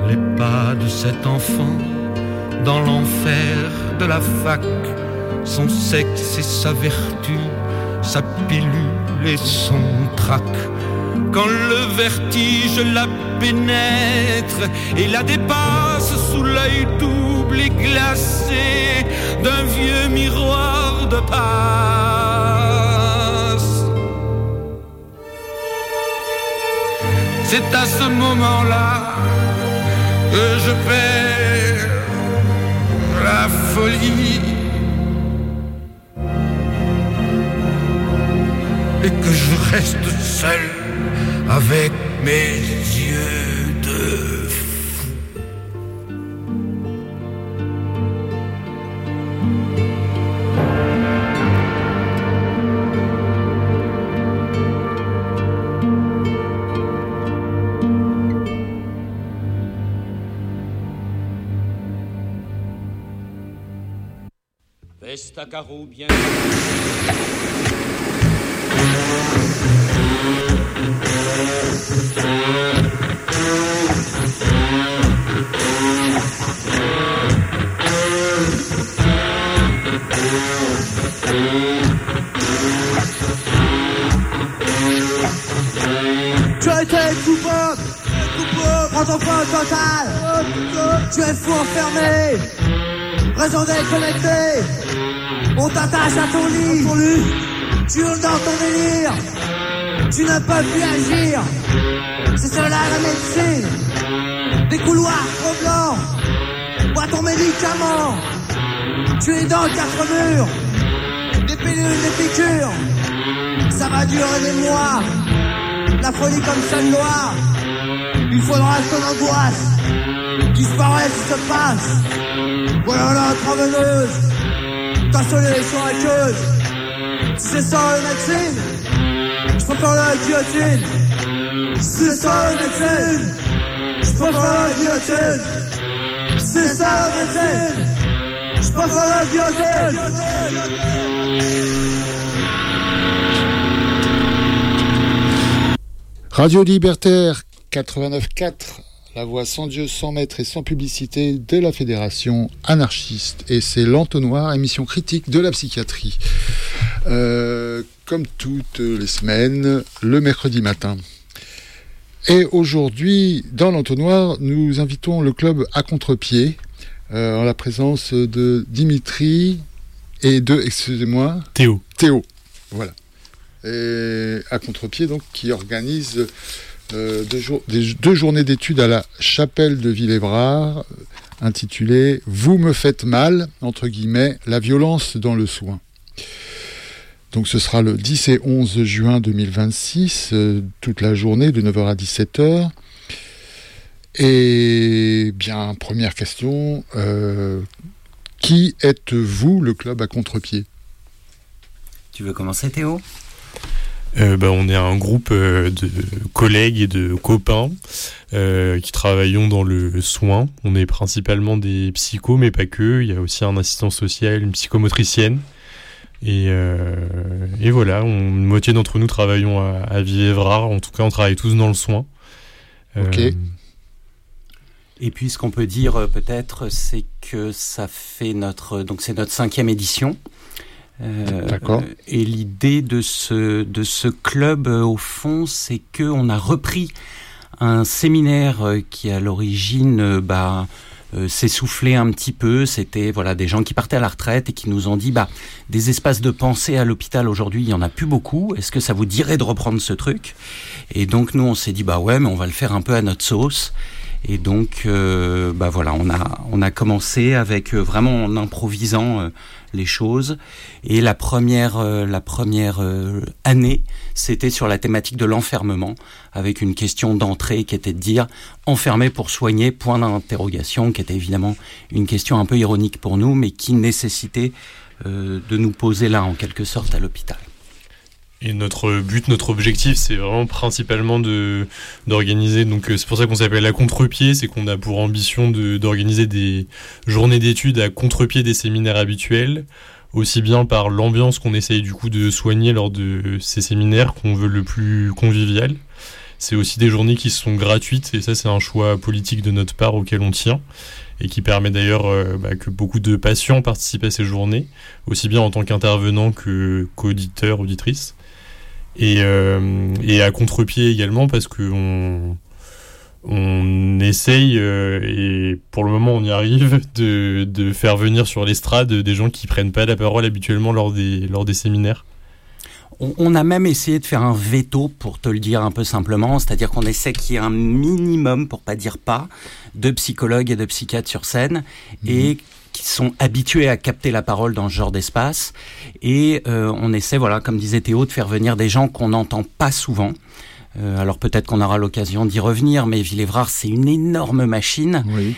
les pas de cet enfant dans l'enfer de la fac, son sexe et sa vertu, sa pilule et son trac. Quand le vertige la pénètre et la dépasse sous l'œil double et glacé d'un vieux miroir de passe. C'est à ce moment-là que je perds la folie et que je reste seul avec mes yeux de fou. Veste à carreaux bien. Tu as été coupable, prends ton point total. Tu es fou enfermé, raison déconnectée. On t'attache à ton lit, tu hurles dans ton délire. Tu ne peux plus agir, c'est cela la médecine. Des couloirs trop blancs, bois ton médicament. Tu es dans 4 murs, des pilules, des piqûres. Ça va durer des mois, la folie comme seule loi. Il faudra que ton angoisse disparaisse, se passe. Voilà la intraveineuse, ta solution aqueuse. Si c'est ça la médecine, je préfère la guillotine. Si c'est ça la médecine, je préfère la guillotine. Si c'est ça la médecine, je préfère la guillotine. Radio Libertaire 89.4, la voix sans Dieu, sans maître et sans publicité de la Fédération anarchiste. Et c'est l'Entonnoir, émission critique de la psychiatrie. Comme toutes les semaines, le mercredi matin. Et aujourd'hui, dans l'Entonnoir, nous invitons le club à contre-pied, en la présence de Dimitri et de, excusez-moi... Théo, voilà. Et à contre-pied, donc, qui organise deux journées d'études à la chapelle de Villébrard, intitulées « Vous me faites mal », entre guillemets, la violence dans le soin. Donc ce sera le 10 et 11 juin 2026, toute la journée, de 9h à 17h. Et bien, première question, qui êtes-vous, le club à contre-pied ? Tu veux commencer, Théo ? On est un groupe de collègues et de copains qui travaillons dans le soin. On est principalement des psychos, mais pas que. Il y a aussi un assistant social, une psychomotricienne. Et voilà, une moitié d'entre nous travaillons à Villévrard. En tout cas, on travaille tous dans le soin. Ok. Et puis, ce qu'on peut dire peut-être, c'est que ça fait c'est notre 5e édition. D'accord. Et l'idée de ce club, au fond, c'est qu'on a repris un séminaire qui, à l'origine, s'essoufflait un petit peu. C'était des gens qui partaient à la retraite et qui nous ont dit des espaces de pensée à l'hôpital aujourd'hui, il y en a plus beaucoup. Est-ce que ça vous dirait de reprendre ce truc ? Et donc nous on s'est dit ouais, mais on va le faire un peu à notre sauce. Et donc on a commencé avec vraiment en improvisant les choses. Et la première année, c'était sur la thématique de l'enfermement, avec une question d'entrée qui était de dire enfermé pour soigner, point d'interrogation, qui était évidemment une question un peu ironique pour nous, mais qui nécessitait de nous poser là en quelque sorte à l'hôpital. Et notre but, notre objectif, c'est vraiment principalement d'organiser, donc c'est pour ça qu'on s'appelle à contre-pied, c'est qu'on a pour ambition d'organiser des journées d'études à contre-pied des séminaires habituels, aussi bien par l'ambiance qu'on essaye du coup de soigner lors de ces séminaires qu'on veut le plus convivial. c'est aussi des journées qui sont gratuites, et ça c'est un choix politique de notre part auquel on tient, et qui permet d'ailleurs que beaucoup de patients participent à ces journées, aussi bien en tant qu'intervenants qu'auditeurs, auditrices. Et à contre-pied également, parce qu'on essaye, et pour le moment on y arrive, de faire venir sur l'estrade des gens qui prennent pas la parole habituellement lors des séminaires. On a même essayé de faire un veto, pour te le dire un peu simplement, c'est-à-dire qu'on essaie qu'il y ait un minimum, pour pas dire pas, de psychologues et de psychiatres sur scène, et qui sont habitués à capter la parole dans ce genre d'espace. Et on essaie, voilà, comme disait Théo, de faire venir des gens qu'on n'entend pas souvent. Alors peut-être qu'on aura l'occasion d'y revenir, mais Villévrard, c'est une énorme machine. Oui.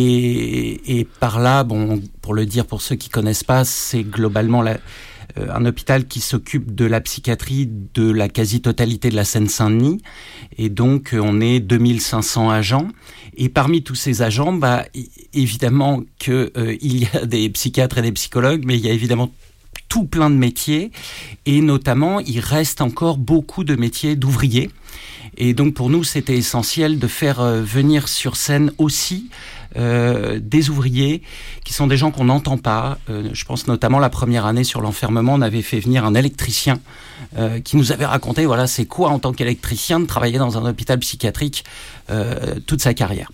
Et par là, bon, pour le dire pour ceux qui connaissent pas, c'est globalement un hôpital qui s'occupe de la psychiatrie de la quasi-totalité de la Seine-Saint-Denis. Et donc, on est 2500 agents. Et parmi tous ces agents, évidemment que il y a des psychiatres et des psychologues, mais il y a évidemment tout plein de métiers. Et notamment, il reste encore beaucoup de métiers d'ouvriers. Et donc, pour nous, c'était essentiel de faire venir sur scène aussi des ouvriers qui sont des gens qu'on n'entend pas. Je pense notamment la première année sur l'enfermement, on avait fait venir un électricien qui nous avait raconté, voilà, c'est quoi en tant qu'électricien de travailler dans un hôpital psychiatrique toute sa carrière.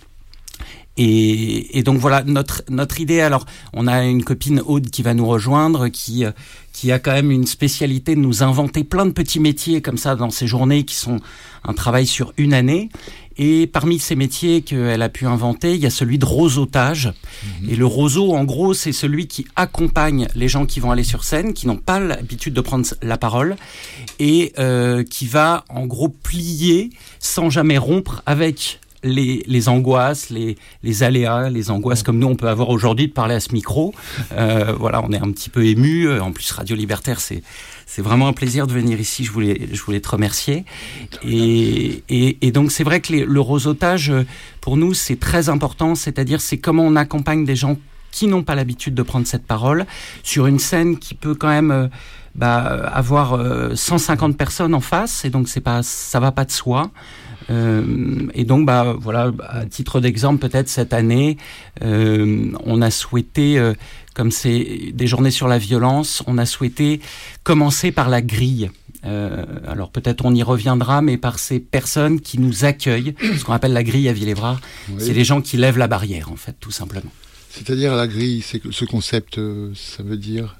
Et donc voilà notre idée. Alors on a une copine Aude qui va nous rejoindre, qui a quand même une spécialité de nous inventer plein de petits métiers comme ça dans ces journées qui sont un travail sur une année. Et parmi ces métiers qu'elle a pu inventer, il y a celui de roseautage. Et le roseau, en gros, c'est celui qui accompagne les gens qui vont aller sur scène, qui n'ont pas l'habitude de prendre la parole, et qui va, en gros, plier sans jamais rompre avec les angoisses, les aléas, les angoisses comme nous on peut avoir aujourd'hui de parler à ce micro. Voilà, on est un petit peu ému. En plus, Radio Libertaire, c'est vraiment un plaisir de venir ici. Je voulais te remercier. Et donc c'est vrai que le roseautage pour nous c'est très important. C'est-à-dire c'est comment on accompagne des gens qui n'ont pas l'habitude de prendre cette parole sur une scène qui peut quand même avoir 150 personnes en face. Et donc ça va pas de soi. Et donc voilà, à titre d'exemple, peut-être cette année, on a souhaité, comme c'est des journées sur la violence, on a souhaité commencer par la grille. Alors peut-être on y reviendra, mais par ces personnes qui nous accueillent, ce qu'on appelle la grille à Villévrard, c'est les gens qui lèvent la barrière, en fait, tout simplement. C'est-à-dire la grille, c'est ce concept, ça veut dire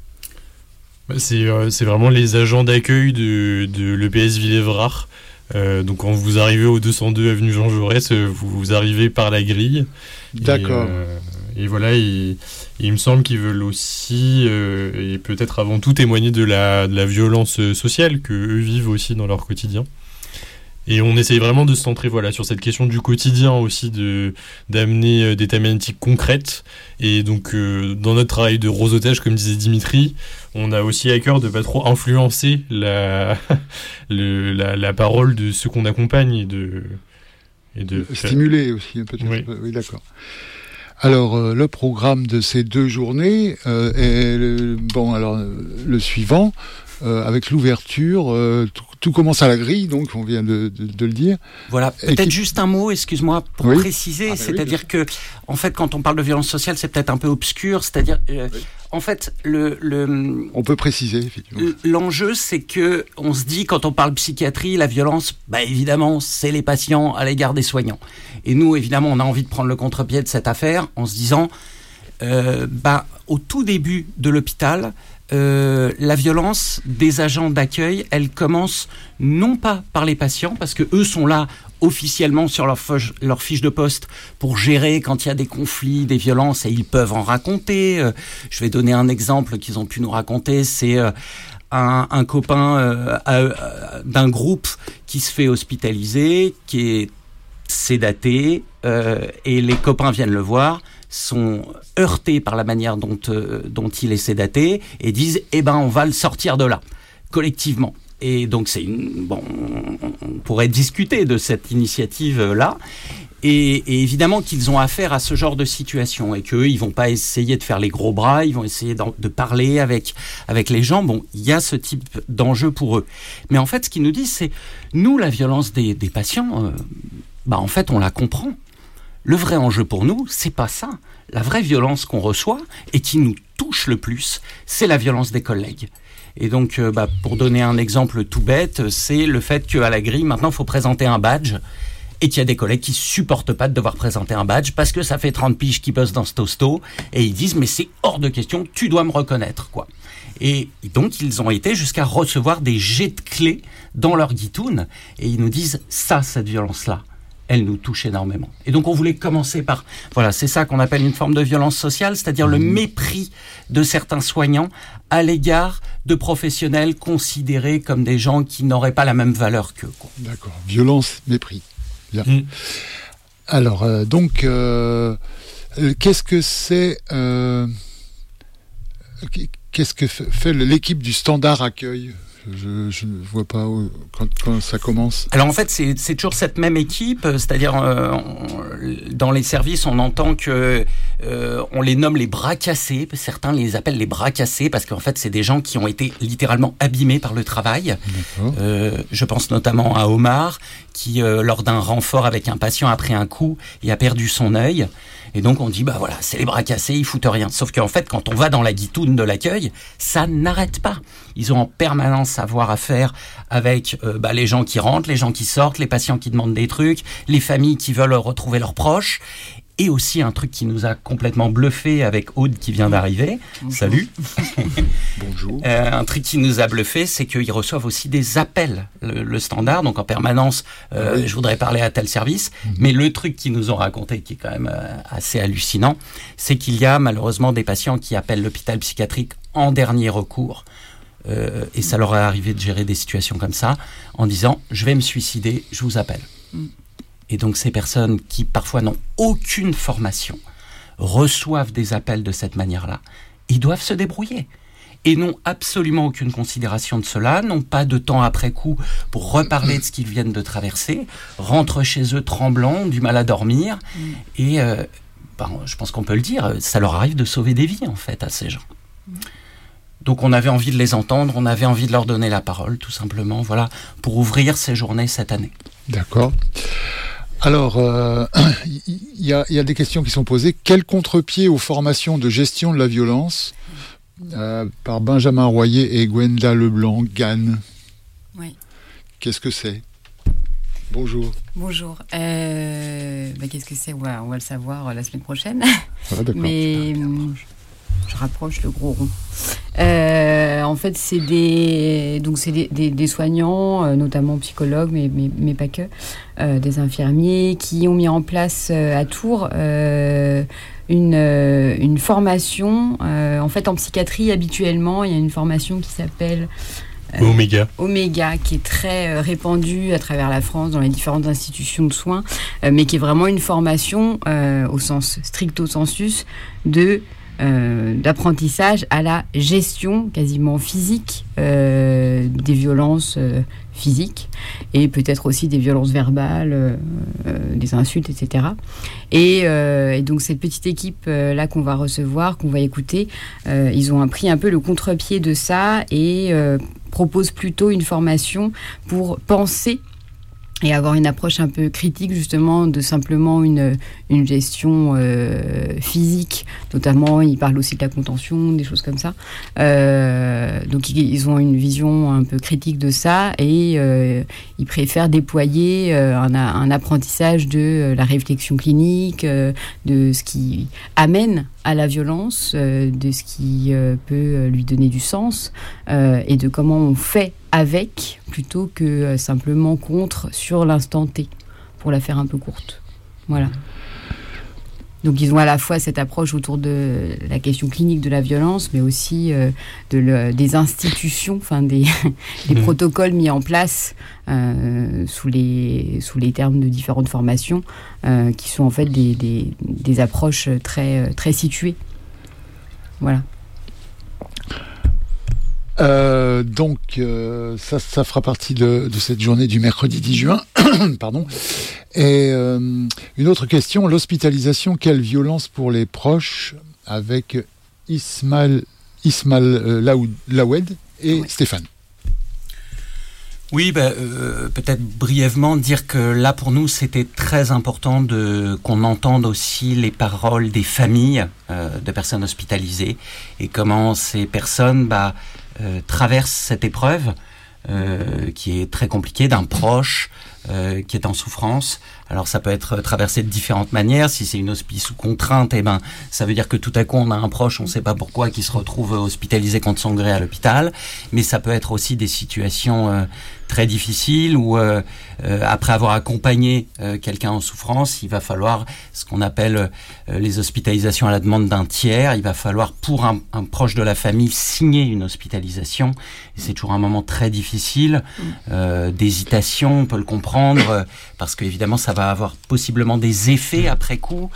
c'est vraiment les agents d'accueil de l'EPS Villévrard. Donc quand vous arrivez au 202 avenue Jean Jaurès, vous arrivez par la grille. D'accord. Et voilà, il me semble qu'ils veulent aussi, et peut-être avant tout, témoigner de la violence sociale qu'eux vivent aussi dans leur quotidien. Et on essaye vraiment de se centrer sur cette question du quotidien aussi, d'amener des thématiques concrètes. Et donc dans notre travail de roseautage, comme disait Dimitri, on a aussi à cœur de pas trop influencer la parole de ceux qu'on accompagne et de stimuler aussi peut-être. Oui, d'accord. Alors le programme de ces 2 journées est le suivant. Avec l'ouverture, tout commence à la grille, donc on vient de le dire. Voilà, peut-être juste un mot, excuse-moi, pour préciser, c'est-à-dire que, en fait, quand on parle de violence sociale, c'est peut-être un peu obscur, c'est-à-dire, en fait, on peut préciser, effectivement. L'enjeu, c'est que, on se dit, quand on parle psychiatrie, la violence, évidemment, c'est les patients à l'égard des soignants. Et nous, évidemment, on a envie de prendre le contre-pied de cette affaire, en se disant, au tout début de l'hôpital, la violence des agents d'accueil, elle commence non pas par les patients, parce que eux sont là officiellement sur leur fiche de poste pour gérer quand il y a des conflits, des violences, et ils peuvent en raconter. Je vais donner un exemple qu'ils ont pu nous raconter, c'est un copain d'un groupe qui se fait hospitaliser, qui est sédaté, et les copains viennent le voir, sont heurtés par la manière dont il est sédaté et disent on va le sortir de là collectivement. Et donc on pourrait discuter de cette initiative là, Et évidemment qu'ils ont affaire à ce genre de situation et qu'eux, ils vont pas essayer de faire les gros bras, ils vont essayer de parler avec les gens. Bon, il y a ce type d'enjeu pour eux. Mais en fait, ce qu'ils nous disent, c'est nous, la violence des patients, en fait, on la comprend. Le vrai enjeu pour nous, c'est pas ça. La vraie violence qu'on reçoit et qui nous touche le plus, c'est la violence des collègues. Et donc, pour donner un exemple tout bête, c'est le fait qu'à la grille, maintenant, il faut présenter un badge et qu'il y a des collègues qui supportent pas de devoir présenter un badge parce que ça fait 30 piges qu'ils bossent dans ce tosto et ils disent « mais c'est hors de question, tu dois me reconnaître ». Quoi. Et donc, ils ont été jusqu'à recevoir des jets de clés dans leur guitoune et ils nous disent « ça, cette violence-là ». Elle nous touche énormément. Et donc, on voulait commencer par... Voilà, c'est ça qu'on appelle une forme de violence sociale, c'est-à-dire le mépris de certains soignants à l'égard de professionnels considérés comme des gens qui n'auraient pas la même valeur qu'eux. Quoi. D'accord. Violence, mépris. Bien. Alors, qu'est-ce que c'est... qu'est-ce que fait l'équipe du Standard Accueil ? Je ne vois pas quand ça commence. Alors en fait, c'est toujours cette même équipe, c'est-à-dire dans les services, on entend que on les nomme les bras cassés. Certains les appellent les bras cassés parce qu'en fait, c'est des gens qui ont été littéralement abîmés par le travail. Je pense notamment à Omar qui, lors d'un renfort avec un patient, a pris un coup et a perdu son œil. Et donc on dit, voilà, c'est les bras cassés, ils foutent rien. Sauf qu'en fait, quand on va dans la guitoune de l'accueil, ça n'arrête pas. Ils ont en permanence à avoir affaire avec les gens qui rentrent, les gens qui sortent, les patients qui demandent des trucs, les familles qui veulent retrouver leurs proches. Et aussi un truc qui nous a complètement bluffé avec Aude qui vient d'arriver. Bonjour. Salut. Bonjour. Un truc qui nous a bluffé, c'est qu'ils reçoivent aussi des appels, le Standard, donc en permanence, je voudrais parler à tel service. Mais le truc qu'ils nous ont raconté, qui est quand même assez hallucinant, c'est qu'il y a malheureusement des patients qui appellent l'hôpital psychiatrique en dernier recours. Et ça leur est arrivé de gérer des situations comme ça, en disant « je vais me suicider, je vous appelle ». Et donc ces personnes qui parfois n'ont aucune formation reçoivent des appels de cette manière-là. Ils doivent se débrouiller et n'ont absolument aucune considération de cela, n'ont pas de temps après coup pour reparler de ce qu'ils viennent de traverser, rentrent chez eux tremblants, du mal à dormir et je pense qu'on peut le dire, ça leur arrive de sauver des vies en fait à ces gens. Donc on avait envie de les entendre, on avait envie de leur donner la parole tout simplement, voilà, pour ouvrir ces journées cette année. D'accord. Alors, il y a des questions qui sont posées. Quel contre-pied aux formations de gestion de la violence par Benjamin Royer et Gwenda Leblanc, GAN. Oui. Qu'est-ce que c'est ? Bonjour. Bonjour. Qu'est-ce que c'est ? On va le savoir la semaine prochaine. Ah, d'accord. Mais je rapproche le gros rond. En fait, c'est des soignants, notamment psychologues, mais pas que, des infirmiers qui ont mis en place à Tours une formation. En fait, en psychiatrie, habituellement, il y a une formation qui s'appelle Oméga, qui est très répandue à travers la France dans les différentes institutions de soins, mais qui est vraiment une formation au sens stricto sensus d'apprentissage à la gestion quasiment physique des violences physiques et peut-être aussi des violences verbales, des insultes, etc. Et donc cette petite équipe là qu'on va recevoir, qu'on va écouter, ils ont pris un peu le contre-pied de ça et proposent plutôt une formation pour penser et avoir une approche un peu critique justement de simplement une gestion physique, notamment ils parlent aussi de la contention, des choses comme ça. Donc ils ont une vision un peu critique de ça et ils préfèrent déployer un apprentissage de la réflexion clinique, de ce qui amène à la violence, de ce qui peut lui donner du sens et de comment on fait avec plutôt que simplement contre sur l'instant T, pour la faire un peu courte. Voilà. Donc ils ont à la fois cette approche autour de la question clinique de la violence, mais aussi des institutions, enfin des protocoles mis en place sous les termes de différentes formations, qui sont en fait des approches très, très situées. Voilà. Donc ça fera partie de cette journée du mercredi 10 juin. Pardon. Et une autre question, l'hospitalisation, quelle violence pour les proches, avec Ismaël Lawed et Stéphane. Oui, peut-être brièvement dire que là pour nous c'était très important qu'on entende aussi les paroles des familles de personnes hospitalisées et comment ces personnes traversent cette épreuve qui est très compliquée d'un proche qui est en souffrance. Alors ça peut être traversé de différentes manières. Si c'est une hospice sous contrainte, ça veut dire que tout à coup on a un proche, on ne sait pas pourquoi, qui se retrouve hospitalisé contre son gré à l'hôpital. Mais ça peut être aussi des situations très difficiles où après avoir accompagné quelqu'un en souffrance, il va falloir ce qu'on appelle les hospitalisations à la demande d'un tiers. Il va falloir pour un proche de la famille signer une hospitalisation. Et c'est toujours un moment très difficile, d'hésitation, on peut le comprendre, parce qu'évidemment ça va avoir possiblement des effets après coup,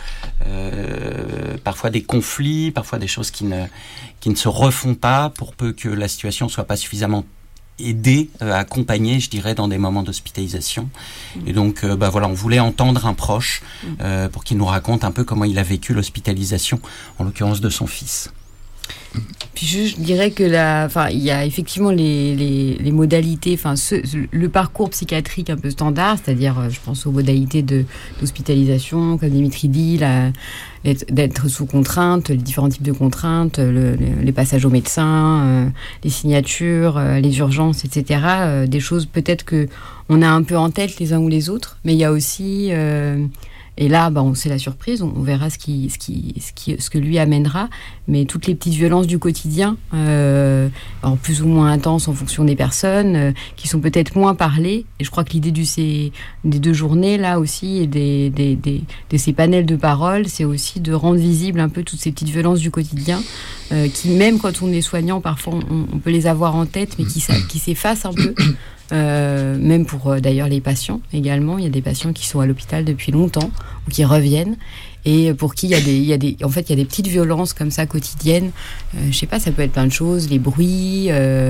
parfois des conflits, parfois des choses qui ne se refont pas pour peu que la situation soit pas suffisamment aidée, accompagnée, je dirais, dans des moments d'hospitalisation. Et donc, voilà, on voulait entendre un proche pour qu'il nous raconte un peu comment il a vécu l'hospitalisation, en l'occurrence de son fils. Puis je dirais que il y a effectivement les modalités, le parcours psychiatrique un peu standard, c'est-à-dire, je pense aux modalités d'hospitalisation, comme Dimitri dit, d'être sous contrainte, les différents types de contraintes, les passages au médecin, les signatures, les urgences, etc. Des choses peut-être que on a un peu en tête les uns ou les autres, mais il y a aussi et là, c'est la surprise, on verra ce que lui amènera, mais toutes les petites violences du quotidien, en plus ou moins intenses en fonction des personnes, qui sont peut-être moins parlées. Et je crois que l'idée des 2 journées là aussi et de ces panels de parole, c'est aussi de rendre visible un peu toutes ces petites violences du quotidien, qui même quand on est soignant, parfois on peut les avoir en tête, mais qui s'effacent un peu. Même pour d'ailleurs les patients également, il y a des patients qui sont à l'hôpital depuis longtemps ou qui reviennent et pour qui il y a des petites violences comme ça quotidiennes. Je sais pas, ça peut être plein de choses, les bruits,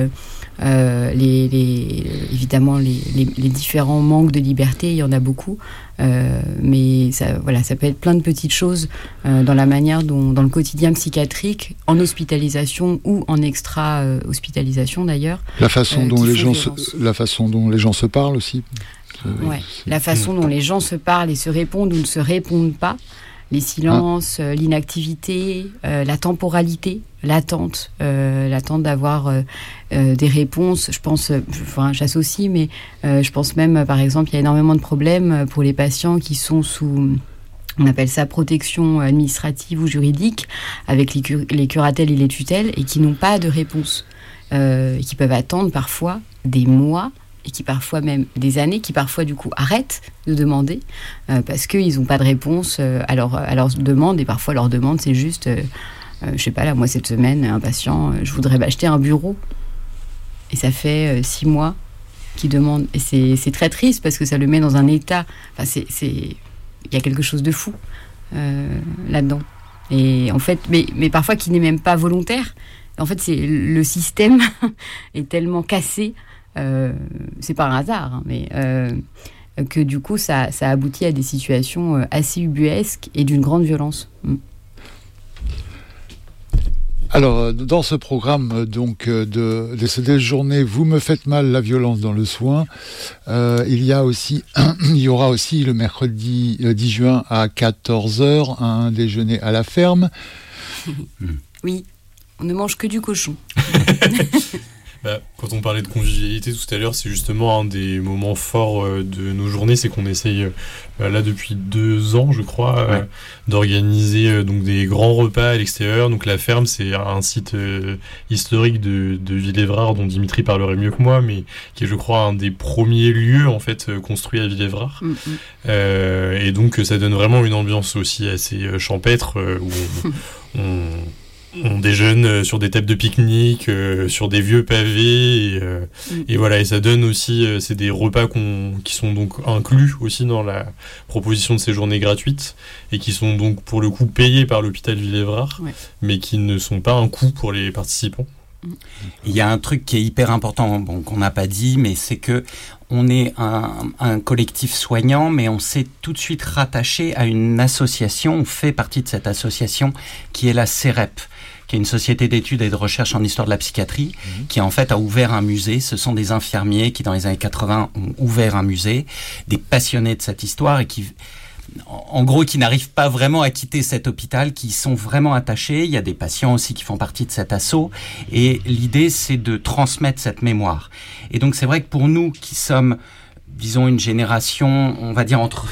évidemment les différents manques de liberté, il y en a beaucoup, mais ça peut être plein de petites choses dans la manière dont, dans le quotidien psychiatrique, en hospitalisation ou en extra-hospitalisation d'ailleurs. La façon dont les gens se parlent aussi. La façon dont les gens se parlent et se répondent ou ne se répondent pas. Les silences, l'inactivité, la temporalité, l'attente d'avoir des réponses. Je pense, j'associe, mais je pense même, par exemple, il y a énormément de problèmes pour les patients qui sont sous, on appelle ça protection administrative ou juridique, avec les curatelles et les tutelles, et qui n'ont pas de réponse, et qui peuvent attendre parfois des mois, et qui parfois même des années, qui parfois du coup arrêtent de demander parce qu'ils n'ont pas de réponse à leurs demandes, et parfois leur demande c'est juste, je sais pas là, moi cette semaine, un patient, je voudrais m'acheter un bureau, et ça fait 6 mois qu'il demande, et c'est très triste parce que ça le met dans un état, il y a quelque chose de fou là-dedans, et en fait, mais parfois qui n'est même pas volontaire, en fait c'est le système est tellement cassé. C'est pas un hasard, hein, mais que du coup ça aboutit à des situations assez ubuesques et d'une grande violence. Alors, dans ce programme donc de ces journées, vous me faites mal, la violence dans le soin, il y aura aussi le mercredi 10 juin à 14h un déjeuner à la ferme. Oui, on ne mange que du cochon. Quand on parlait de convivialité tout à l'heure, c'est justement un des moments forts de nos journées, c'est qu'on essaye là depuis 2 ans, je crois, d'organiser donc des grands repas à l'extérieur. Donc la ferme, c'est un site historique de Villévrard dont Dimitri parlerait mieux que moi, mais qui est, je crois, un des premiers lieux en fait construits à Villévrard. Et donc ça donne vraiment une ambiance aussi assez champêtre où on déjeune sur des tables de pique-nique, sur des vieux pavés, et voilà, et ça donne aussi, c'est des repas qui sont donc inclus aussi dans la proposition de ces journées gratuites, et qui sont donc pour le coup payés par l'hôpital Villévrard, mais qui ne sont pas un coût pour les participants. Il y a un truc qui est hyper important, qu'on n'a pas dit, mais c'est que on est un collectif soignant, mais on s'est tout de suite rattaché à une association. On fait partie de cette association qui est la CEREP, qui est une société d'études et de recherche en histoire de la psychiatrie, qui en fait a ouvert un musée. Ce sont des infirmiers qui, dans les années 80, ont ouvert un musée, des passionnés de cette histoire et qui, en gros, qui n'arrivent pas vraiment à quitter cet hôpital, qui sont vraiment attachés. Il y a des patients aussi qui font partie de cet assaut. Et l'idée, c'est de transmettre cette mémoire. Et donc, c'est vrai que pour nous qui sommes, disons, une génération, on va dire entre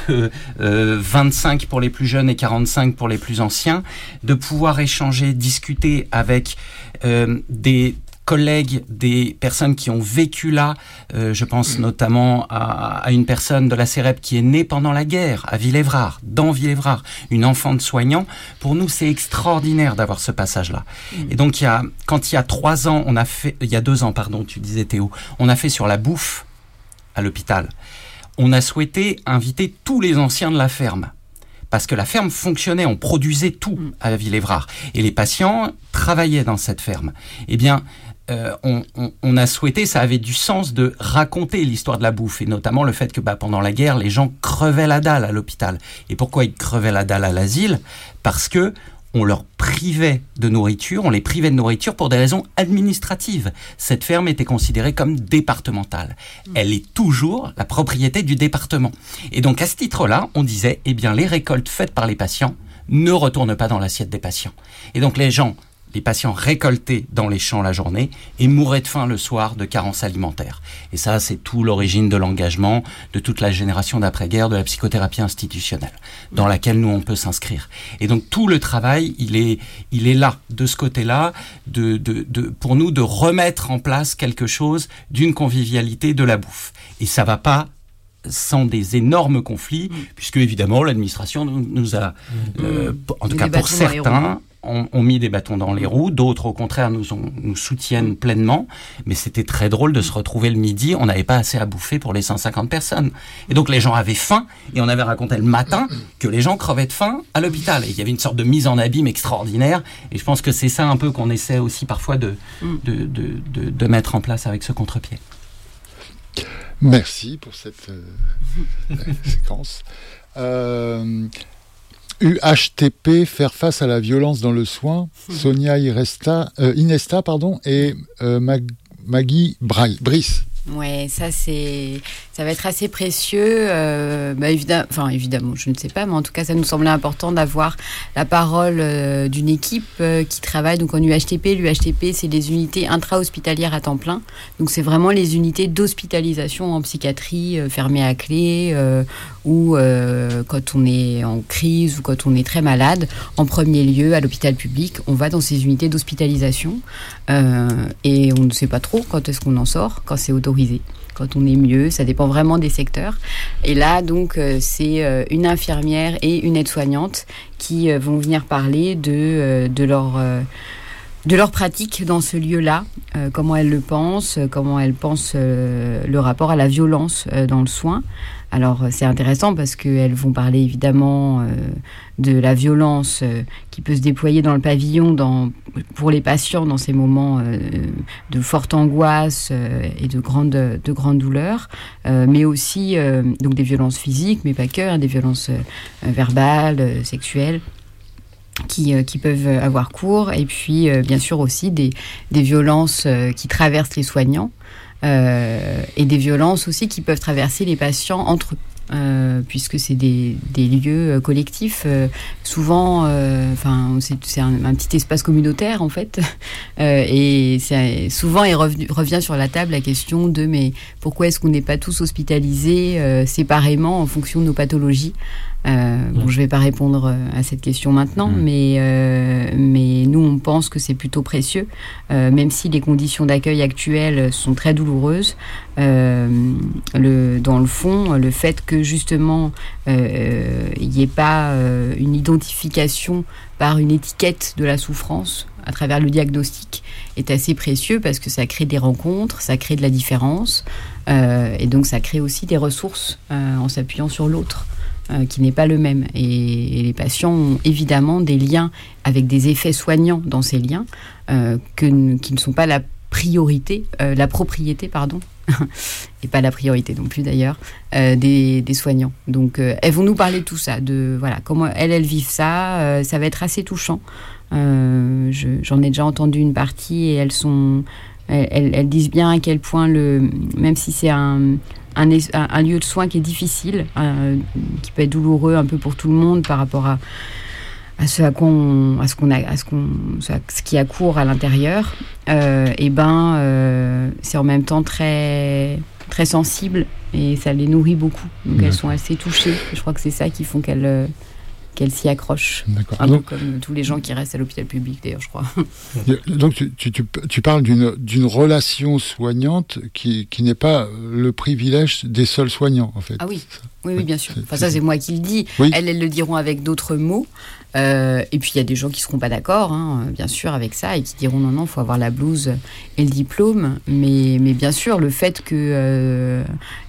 25 pour les plus jeunes et 45 pour les plus anciens, de pouvoir échanger, discuter avec des collègues, des personnes qui ont vécu là. Je pense notamment à une personne de la CEREP qui est née pendant la guerre, à Villévrard, dans Villévrard, une enfant de soignant. Pour nous, c'est extraordinaire d'avoir ce passage-là. Et donc, quand il y a 2 ans, tu disais Théo, on a fait sur la bouffe à l'hôpital. On a souhaité inviter tous les anciens de la ferme. Parce que la ferme fonctionnait, on produisait tout à Villévrard. Et les patients travaillaient dans cette ferme. Eh bien, on a souhaité, ça avait du sens de raconter l'histoire de la bouffe, et notamment le fait que pendant la guerre, les gens crevaient la dalle à l'hôpital. Et pourquoi ils crevaient la dalle à l'asile ? Parce que on leur privait de nourriture, on les privait de nourriture pour des raisons administratives. Cette ferme était considérée comme départementale. Elle est toujours la propriété du département. Et donc à ce titre-là, on disait, les récoltes faites par les patients ne retournent pas dans l'assiette des patients. Et donc les patients récoltaient dans les champs la journée et mouraient de faim le soir de carence alimentaire. Et ça, c'est tout l'origine de l'engagement de toute la génération d'après-guerre de la psychothérapie institutionnelle, dans laquelle nous, on peut s'inscrire. Et donc, tout le travail, il est là, de ce côté-là, pour nous, de remettre en place quelque chose d'une convivialité de la bouffe. Et ça va pas sans des énormes conflits, puisque, évidemment, l'administration nous a, en tout cas pour certains, ont mis des bâtons dans les roues, d'autres au contraire nous soutiennent pleinement, mais c'était très drôle de se retrouver le midi, on n'avait pas assez à bouffer pour les 150 personnes. Et donc les gens avaient faim, et on avait raconté le matin que les gens crevaient de faim à l'hôpital. Et il y avait une sorte de mise en abîme extraordinaire, et je pense que c'est ça un peu qu'on essaie aussi parfois de mettre en place avec ce contre-pied. Merci pour cette séquence. UHTP, faire face à la violence dans le soin, Sonia Inesta et Maggie Brice. Ouais, ça va être assez précieux. Évidemment, je ne sais pas, mais en tout cas, ça nous semblait important d'avoir la parole d'une équipe qui travaille donc en UHTP. L'UHTP, c'est des unités intra-hospitalières à temps plein. Donc, c'est vraiment les unités d'hospitalisation en psychiatrie fermées à clé ou quand on est en crise ou quand on est très malade. En premier lieu, à l'hôpital public, on va dans ces unités d'hospitalisation et on ne sait pas trop quand est-ce qu'on en sort, quand c'est autorisé, quand on est mieux, ça dépend vraiment des secteurs. Et là, donc, c'est une infirmière et une aide-soignante qui vont venir parler de leur pratique dans ce lieu-là, comment elles le pensent, comment elles pensent le rapport à la violence dans le soin. Alors, c'est intéressant parce qu'elles vont parler évidemment de la violence qui peut se déployer dans le pavillon pour les patients dans ces moments de forte angoisse et de grande douleur, mais aussi donc des violences physiques, mais pas que, des violences verbales, sexuelles, qui peuvent avoir cours, et puis bien sûr aussi des violences qui traversent les soignants, et des violences aussi qui peuvent traverser les patients entre eux, puisque c'est des lieux collectifs, souvent, c'est un petit espace communautaire en fait, et souvent il revient sur la table la question de mais pourquoi est-ce qu'on n'est pas tous hospitalisés séparément en fonction de nos pathologies. Je vais pas répondre à cette question maintenant, mais nous on pense que c'est plutôt précieux, même si les conditions d'accueil actuelles sont très douloureuses. Dans le fond, le fait que justement il n'y ait pas une identification par une étiquette de la souffrance à travers le diagnostic est assez précieux parce que ça crée des rencontres, ça crée de la différence, et donc ça crée aussi des ressources en s'appuyant sur l'autre. qui n'est pas le même. Et les patients ont évidemment des liens avec des effets soignants dans ces liens qui ne sont pas la propriété, et pas la priorité non plus d'ailleurs, des soignants. Donc elles vont nous parler de tout ça, de voilà, comment elles vivent ça. Ça va être assez touchant. J'en ai déjà entendu une partie et elles disent bien à quel point, même si c'est un lieu de soins qui est difficile, qui peut être douloureux un peu pour tout le monde par rapport à ce qui accourt à l'intérieur, c'est en même temps très, très sensible et ça les nourrit beaucoup. Donc elles sont assez touchées. Je crois que c'est ça qui font qu'elles s'y accrochent. D'accord. Un peu comme tous les gens qui restent à l'hôpital public, d'ailleurs, je crois. Donc tu parles d'une relation soignante qui n'est pas le privilège des seuls soignants, en fait. Ah oui, oui, bien sûr. Enfin, ça, c'est moi qui le dis. Oui. Elles le diront avec d'autres mots. Et puis, il y a des gens qui ne seront pas d'accord, bien sûr, avec ça, et qui diront non, il faut avoir la blouse et le diplôme. Mais bien sûr, le fait que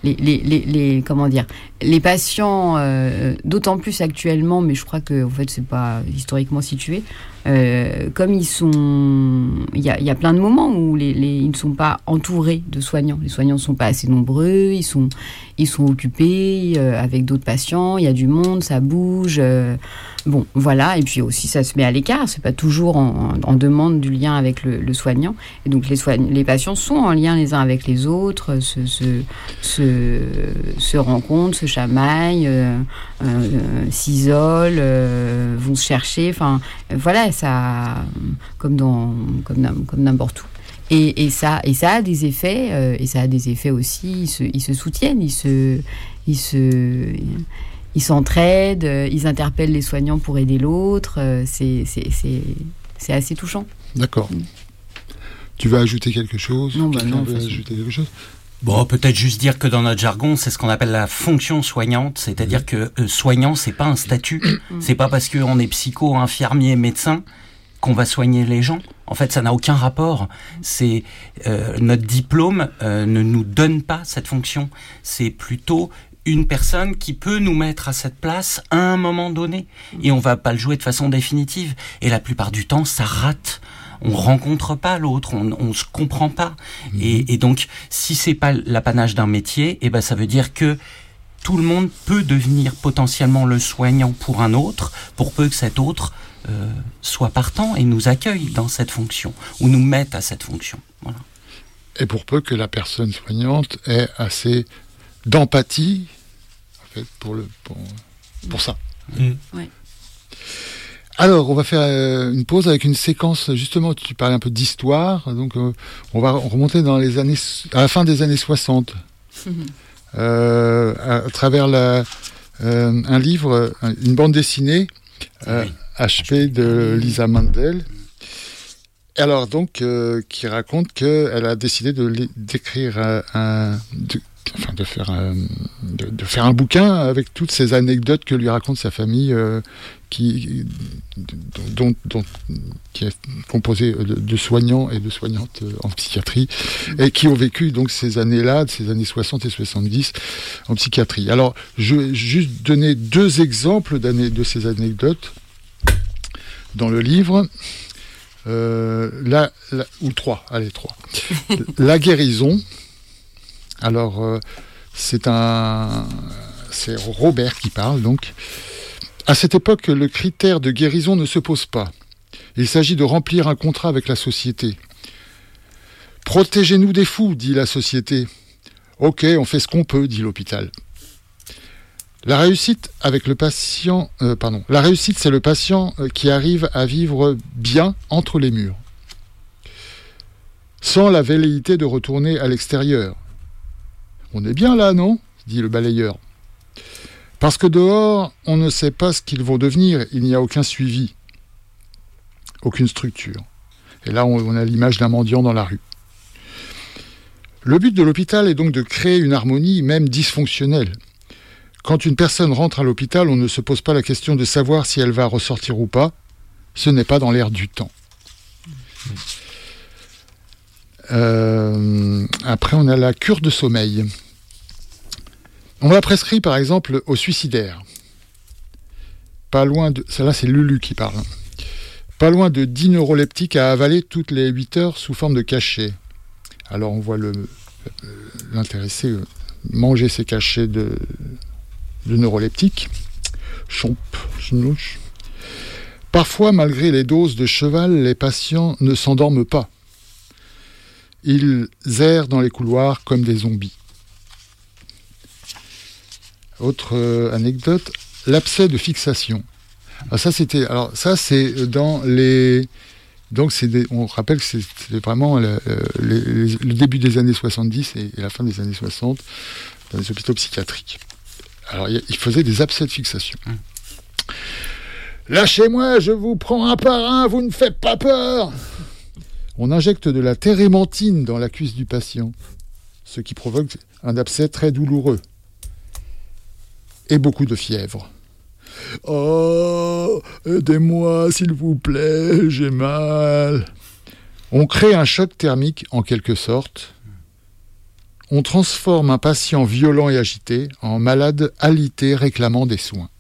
les patients, d'autant plus actuellement, mais je crois que en fait, c'est pas historiquement situé, comme il y a plein de moments où ils ne sont pas entourés de soignants. Les soignants ne sont pas assez nombreux, ils sont occupés avec d'autres patients, il y a du monde, ça bouge. Bon, voilà, et puis aussi ça se met à l'écart, c'est pas toujours en demande du lien avec le soignant. Et donc les patients sont en lien les uns avec les autres, se rencontrent, se chamaillent, s'isolent, vont se chercher, enfin voilà, ça comme n'importe où. Et ça a des effets, et ça a des effets aussi, ils se soutiennent, ils s'entraident, ils interpellent les soignants pour aider l'autre. C'est assez touchant. D'accord. Tu veux ajouter quelque chose? Non, ajouter quelque chose? Bon, peut-être juste dire que dans notre jargon, c'est ce qu'on appelle la fonction soignante, c'est-à-dire que soignant, c'est pas un statut, c'est pas parce qu'on est psycho, infirmier, médecin qu'on va soigner les gens. En fait, ça n'a aucun rapport. C'est notre diplôme ne nous donne pas cette fonction. C'est plutôt une personne qui peut nous mettre à cette place à un moment donné. Et on va pas le jouer de façon définitive. Et la plupart du temps, ça rate. On rencontre pas l'autre, on se comprend pas. Et donc, si c'est pas l'apanage d'un métier, ça veut dire que tout le monde peut devenir potentiellement le soignant pour un autre, pour peu que cet autre soit partant et nous accueille dans cette fonction, ou nous mette à cette fonction. Voilà. Et pour peu que la personne soignante ait assez d'empathie, en fait, pour ça. Ouais. Alors, on va faire une pause avec une séquence, justement, tu parlais un peu d'histoire, donc on va remonter à la fin des années 60, à travers un livre, une bande dessinée, HP de Lisa Mandel. Alors, donc, qui raconte qu'elle a décidé d'écrire de faire un bouquin avec toutes ces anecdotes que lui raconte sa famille, qui est composée de soignants et de soignantes en psychiatrie, et qui ont vécu donc ces années-là, ces années 60 et 70 en psychiatrie. Alors, je vais juste donner 2 exemples de ces anecdotes dans le livre. Ou 3, allez, 3. La guérison. Alors, c'est Robert qui parle, donc. À cette époque, le critère de guérison ne se pose pas. Il s'agit de remplir un contrat avec la société. Protégez-nous des fous, dit la société. Ok, on fait ce qu'on peut, dit l'hôpital. La réussite, c'est le patient qui arrive à vivre bien entre les murs, sans la velléité de retourner à l'extérieur. On est bien là, non ? Dit le balayeur. Parce que dehors, on ne sait pas ce qu'ils vont devenir, il n'y a aucun suivi, aucune structure. Et là, on a l'image d'un mendiant dans la rue. Le but de l'hôpital est donc de créer une harmonie, même dysfonctionnelle. Quand une personne rentre à l'hôpital, on ne se pose pas la question de savoir si elle va ressortir ou pas. Ce n'est pas dans l'air du temps. Après, on a la cure de sommeil. On la prescrit par exemple aux suicidaires. pas loin de... Celle-là, c'est Lulu qui parle. Pas loin de 10 neuroleptiques à avaler toutes les 8 heures sous forme de cachets. Alors, on voit l'intéressé manger ses cachets de neuroleptiques. Chomp, chnouch. Parfois, malgré les doses de cheval, les patients ne s'endorment pas. Ils errent dans les couloirs comme des zombies. Autre anecdote, l'abcès de fixation. Alors ça c'est dans les... Donc on rappelle que c'était vraiment le début des années 70 et la fin des années 60 dans les hôpitaux psychiatriques. Alors il faisait des abcès de fixation. Lâchez-moi, je vous prends un par un, vous ne faites pas peur. On injecte de la térébenthine dans la cuisse du patient, ce qui provoque un abcès très douloureux et beaucoup de fièvre. Oh, aidez-moi s'il vous plaît, j'ai mal. On crée un choc thermique en quelque sorte. On transforme un patient violent et agité en malade alité réclamant des soins.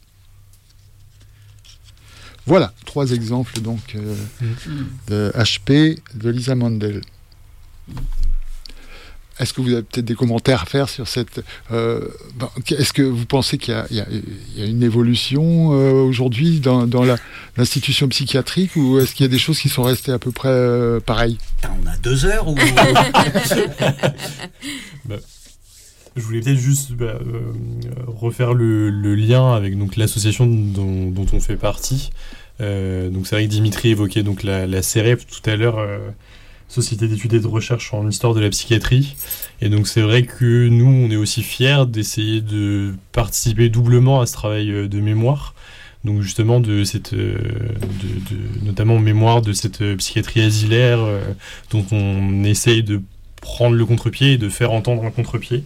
Voilà, 3 exemples donc de HP de Lisa Mandel. Est-ce que vous avez peut-être des commentaires à faire sur cette... est-ce que vous pensez qu'il y a une évolution aujourd'hui dans l'institution psychiatrique ou est-ce qu'il y a des choses qui sont restées à peu près pareilles ? On a 2 heures ou... Je voulais peut-être juste refaire le lien avec donc, l'association dont on fait partie. Donc c'est vrai que Dimitri évoquait donc, la CEREP tout à l'heure, Société d'études et de recherche en histoire de la psychiatrie. Et donc c'est vrai que nous, on est aussi fiers d'essayer de participer doublement à ce travail de mémoire. Donc justement notamment mémoire de cette psychiatrie asilaire dont on essaye de prendre le contre-pied et de faire entendre un contre-pied.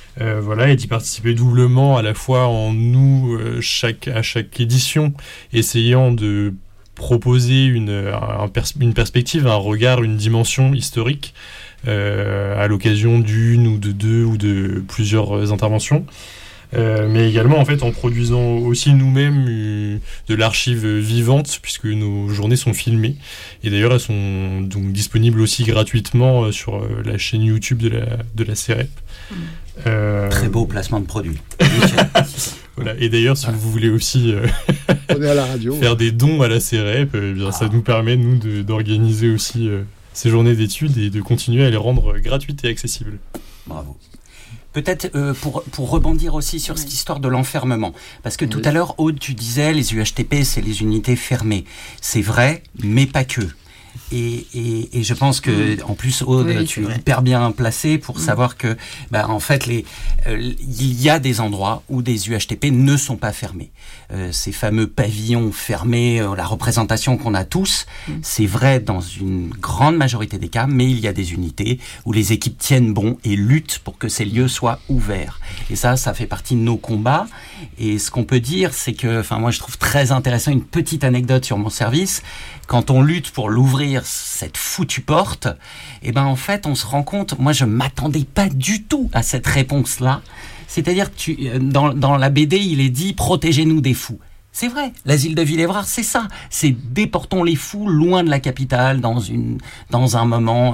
Et d'y participer doublement, à la fois en nous, à chaque édition, essayant de proposer une perspective, un regard, une dimension historique à l'occasion d'une ou de 2 ou de plusieurs interventions. Mais également en fait en produisant aussi nous-mêmes de l'archive vivante puisque nos journées sont filmées et d'ailleurs elles sont donc disponibles aussi gratuitement sur la chaîne YouTube de la CEREP. Très beau placement de produit. Voilà. Et d'ailleurs si vous voulez aussi on est à la radio, faire des dons à la CEREP, ça nous permet nous d'organiser aussi ces journées d'études et de continuer à les rendre gratuites et accessibles. Bravo. Peut-être pour rebondir aussi sur cette histoire de l'enfermement. Parce que tout à l'heure, Aude, tu disais, les UHTP, c'est les unités fermées. C'est vrai, mais pas que. Et je pense que, en plus, Aude, tu es hyper bien placée pour savoir que, en fait, il y a des endroits où des UHTP ne sont pas fermés. Ces fameux pavillons fermés, la représentation qu'on a tous, c'est vrai dans une grande majorité des cas, mais il y a des unités où les équipes tiennent bon et luttent pour que ces lieux soient ouverts. Et ça fait partie de nos combats. Et ce qu'on peut dire, c'est que, moi, je trouve très intéressant une petite anecdote sur mon service. Quand on lutte pour l'ouvrir, cette foutue porte, en fait, on se rend compte, moi, je m'attendais pas du tout à cette réponse-là. C'est-à-dire que dans la BD, il est dit « Protégez-nous des fous ». C'est vrai, l'asile de Villévrard, c'est ça. C'est déportons les fous loin de la capitale dans un moment,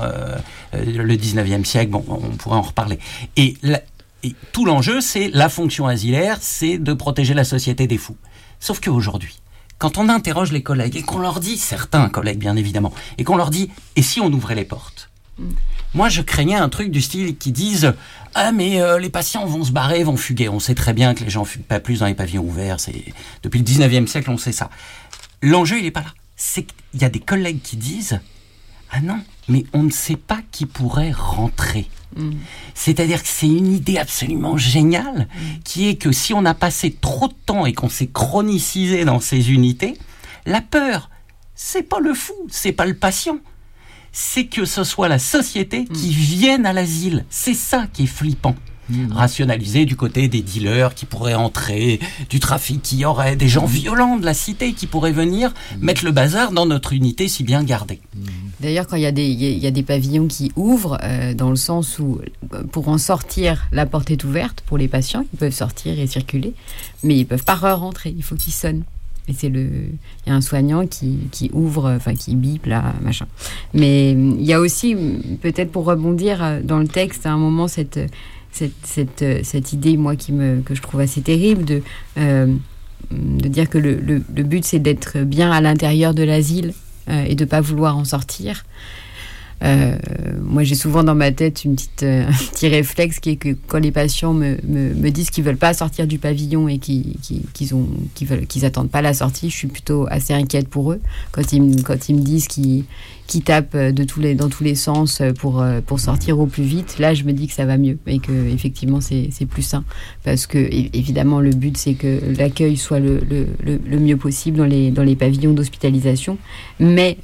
le 19e siècle, on pourrait en reparler. Et tout l'enjeu, c'est la fonction asilaire, c'est de protéger la société des fous. Sauf qu'aujourd'hui, quand on interroge les collègues et qu'on leur dit, certains collègues bien évidemment, et qu'on leur dit « et si on ouvrait les portes ?» Moi, je craignais un truc du style qui disent « ah mais les patients vont se barrer, vont fuguer ». On sait très bien que les gens fuguent pas plus dans les pavillons ouverts, depuis le 19e siècle, on sait ça. L'enjeu, il est pas là. C'est qu'il y a des collègues qui disent « ah non, mais on ne sait pas qui pourrait rentrer ». C'est-à-dire que c'est une idée absolument géniale qui est que si on a passé trop de temps et qu'on s'est chronicisé dans ces unités, la peur, c'est pas le fou, c'est pas le patient, c'est que ce soit la société qui vienne à l'asile. C'est ça qui est flippant. Rationalisé du côté des dealers qui pourraient entrer, du trafic qui aurait, des gens violents de la cité qui pourraient venir mettre le bazar dans notre unité si bien gardée. D'ailleurs, quand il y a des pavillons qui ouvrent, dans le sens où, pour en sortir, la porte est ouverte pour les patients, ils peuvent sortir et circuler, mais ils ne peuvent pas re-rentrer, il faut qu'ils sonnent. Et il y a un soignant qui ouvre, enfin qui bip là, machin. Mais il y a aussi, peut-être pour rebondir dans le texte, à un moment cette idée, moi, que je trouve assez terrible, de dire que le but c'est d'être bien à l'intérieur de l'asile et de pas vouloir en sortir. Moi, j'ai souvent dans ma tête un petit réflexe qui est que quand les patients me disent qu'ils veulent pas sortir du pavillon et qu'ils attendent pas la sortie, je suis plutôt assez inquiète pour eux. Quand ils me disent qu'ils tapent dans tous les sens pour sortir au plus vite, là, je me dis que ça va mieux et que effectivement c'est plus sain, parce que évidemment le but c'est que l'accueil soit le mieux possible dans les pavillons d'hospitalisation, mais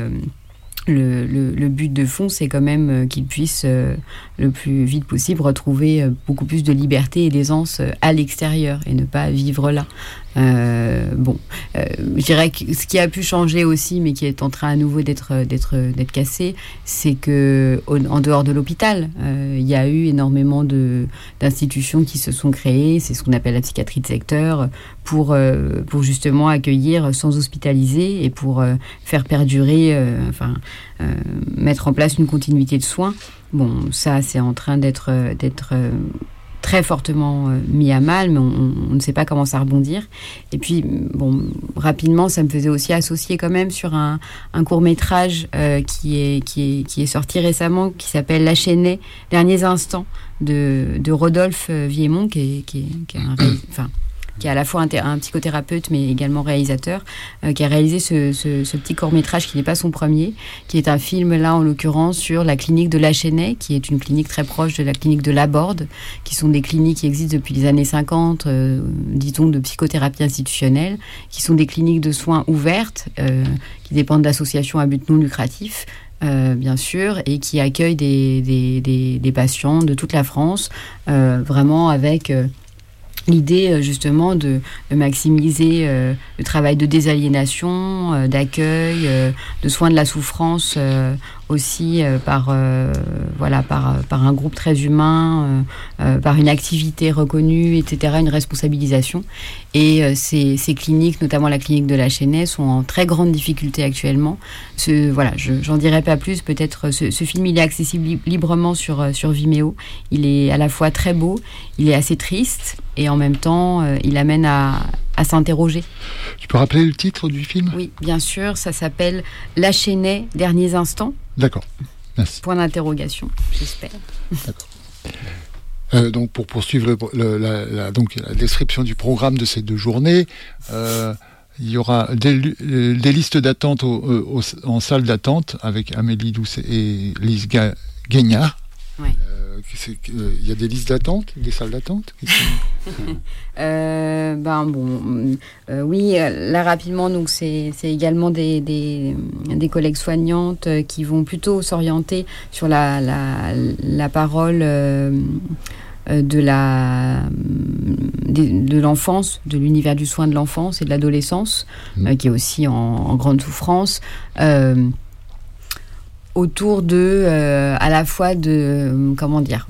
le but de fond, c'est quand même qu'ils puissent le plus vite possible retrouver beaucoup plus de liberté et d'aisance à l'extérieur et ne pas vivre là. Je dirais que ce qui a pu changer aussi, mais qui est en train à nouveau d'être cassé, c'est que en dehors de l'hôpital, il y a eu énormément d'institutions qui se sont créées. C'est ce qu'on appelle la psychiatrie de secteur, pour justement accueillir sans hospitaliser et pour faire perdurer, mettre en place une continuité de soins. Bon, ça, c'est en train d'être très fortement mis à mal, mais on ne sait pas comment ça rebondir. Et puis, rapidement, ça me faisait aussi associer quand même sur un court-métrage qui est sorti récemment, qui s'appelle La Chênaie, Derniers Instants, de Rodolphe Viémont, qui est à la fois un psychothérapeute mais également réalisateur, qui a réalisé ce petit court-métrage qui n'est pas son premier, qui est un film là en l'occurrence sur la clinique de La Chênaie, qui est une clinique très proche de la clinique de Laborde, qui sont des cliniques qui existent depuis les années 50, dit-on, de psychothérapie institutionnelle, qui sont des cliniques de soins ouvertes, qui dépendent d'associations à but non lucratif, bien sûr, et qui accueillent des patients de toute la France, vraiment avec l'idée justement de maximiser le travail de désaliénation, d'accueil, de soins de la souffrance aussi par un groupe très humain, par une activité reconnue, etc., une responsabilisation. Et ces cliniques, notamment la clinique de La Chênaie, sont en très grande difficulté actuellement. J'en dirai pas plus. Peut-être ce film, il est accessible librement sur Vimeo. Il est à la fois très beau, il est assez triste, et en même temps, il amène à s'interroger. Tu peux rappeler le titre du film ? Oui, bien sûr, ça s'appelle La Chênaie, Derniers Instants. D'accord, merci. Point d'interrogation, j'espère. D'accord. Donc pour poursuivre la description du programme de ces 2 journées, il y aura des listes d'attente en salle d'attente avec Amélie Doucet et Lise Guignard. Ouais. Il y a des listes d'attente, des salles d'attente oui, là rapidement, donc c'est également des collègues soignantes qui vont plutôt s'orienter sur la parole de l'enfance, de l'univers du soin de l'enfance et de l'adolescence, qui est aussi en grande souffrance. Autour à la fois comment dire,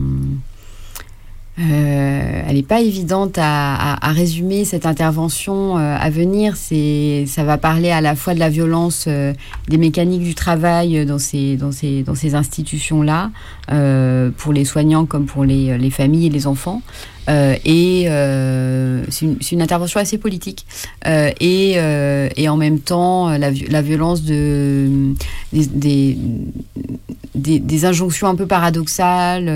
elle n'est pas évidente à résumer cette intervention à venir. Ça va parler à la fois de la violence, des mécaniques du travail dans ces institutions-là, pour les soignants comme pour les familles et les enfants. C'est une intervention assez politique, et en même temps la violence des injonctions un peu paradoxales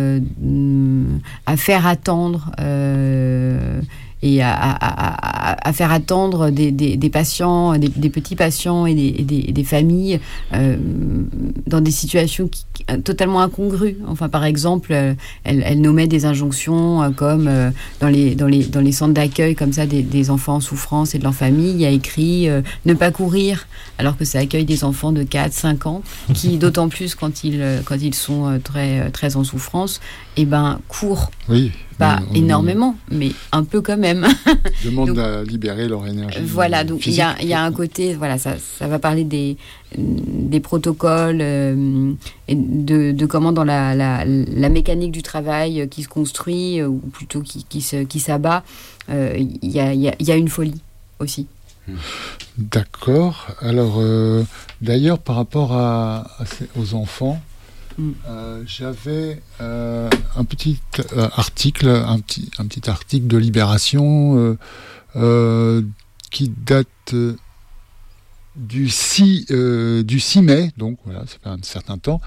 à faire attendre et à faire attendre des patients, des petits patients et des familles dans des situations totalement incongrues. Enfin, par exemple, elle nommait des injonctions comme dans les centres d'accueil comme ça des enfants en souffrance et de leur famille, il y a écrit ne pas courir, alors que ça accueille des enfants de 4-5 ans qui, d'autant plus quand ils sont très, très en souffrance, courent. Oui. Pas énormément, mais un peu quand même. Demande à libérer leur énergie. Voilà, donc il y a un côté, voilà, ça va parler des protocoles et de comment dans la mécanique du travail qui se construit, ou plutôt qui s'abat, il y a une folie aussi. D'accord. Alors, d'ailleurs, par rapport aux enfants, j'avais un petit article de Libération qui date du 6 mai, donc voilà, ça fait un certain temps.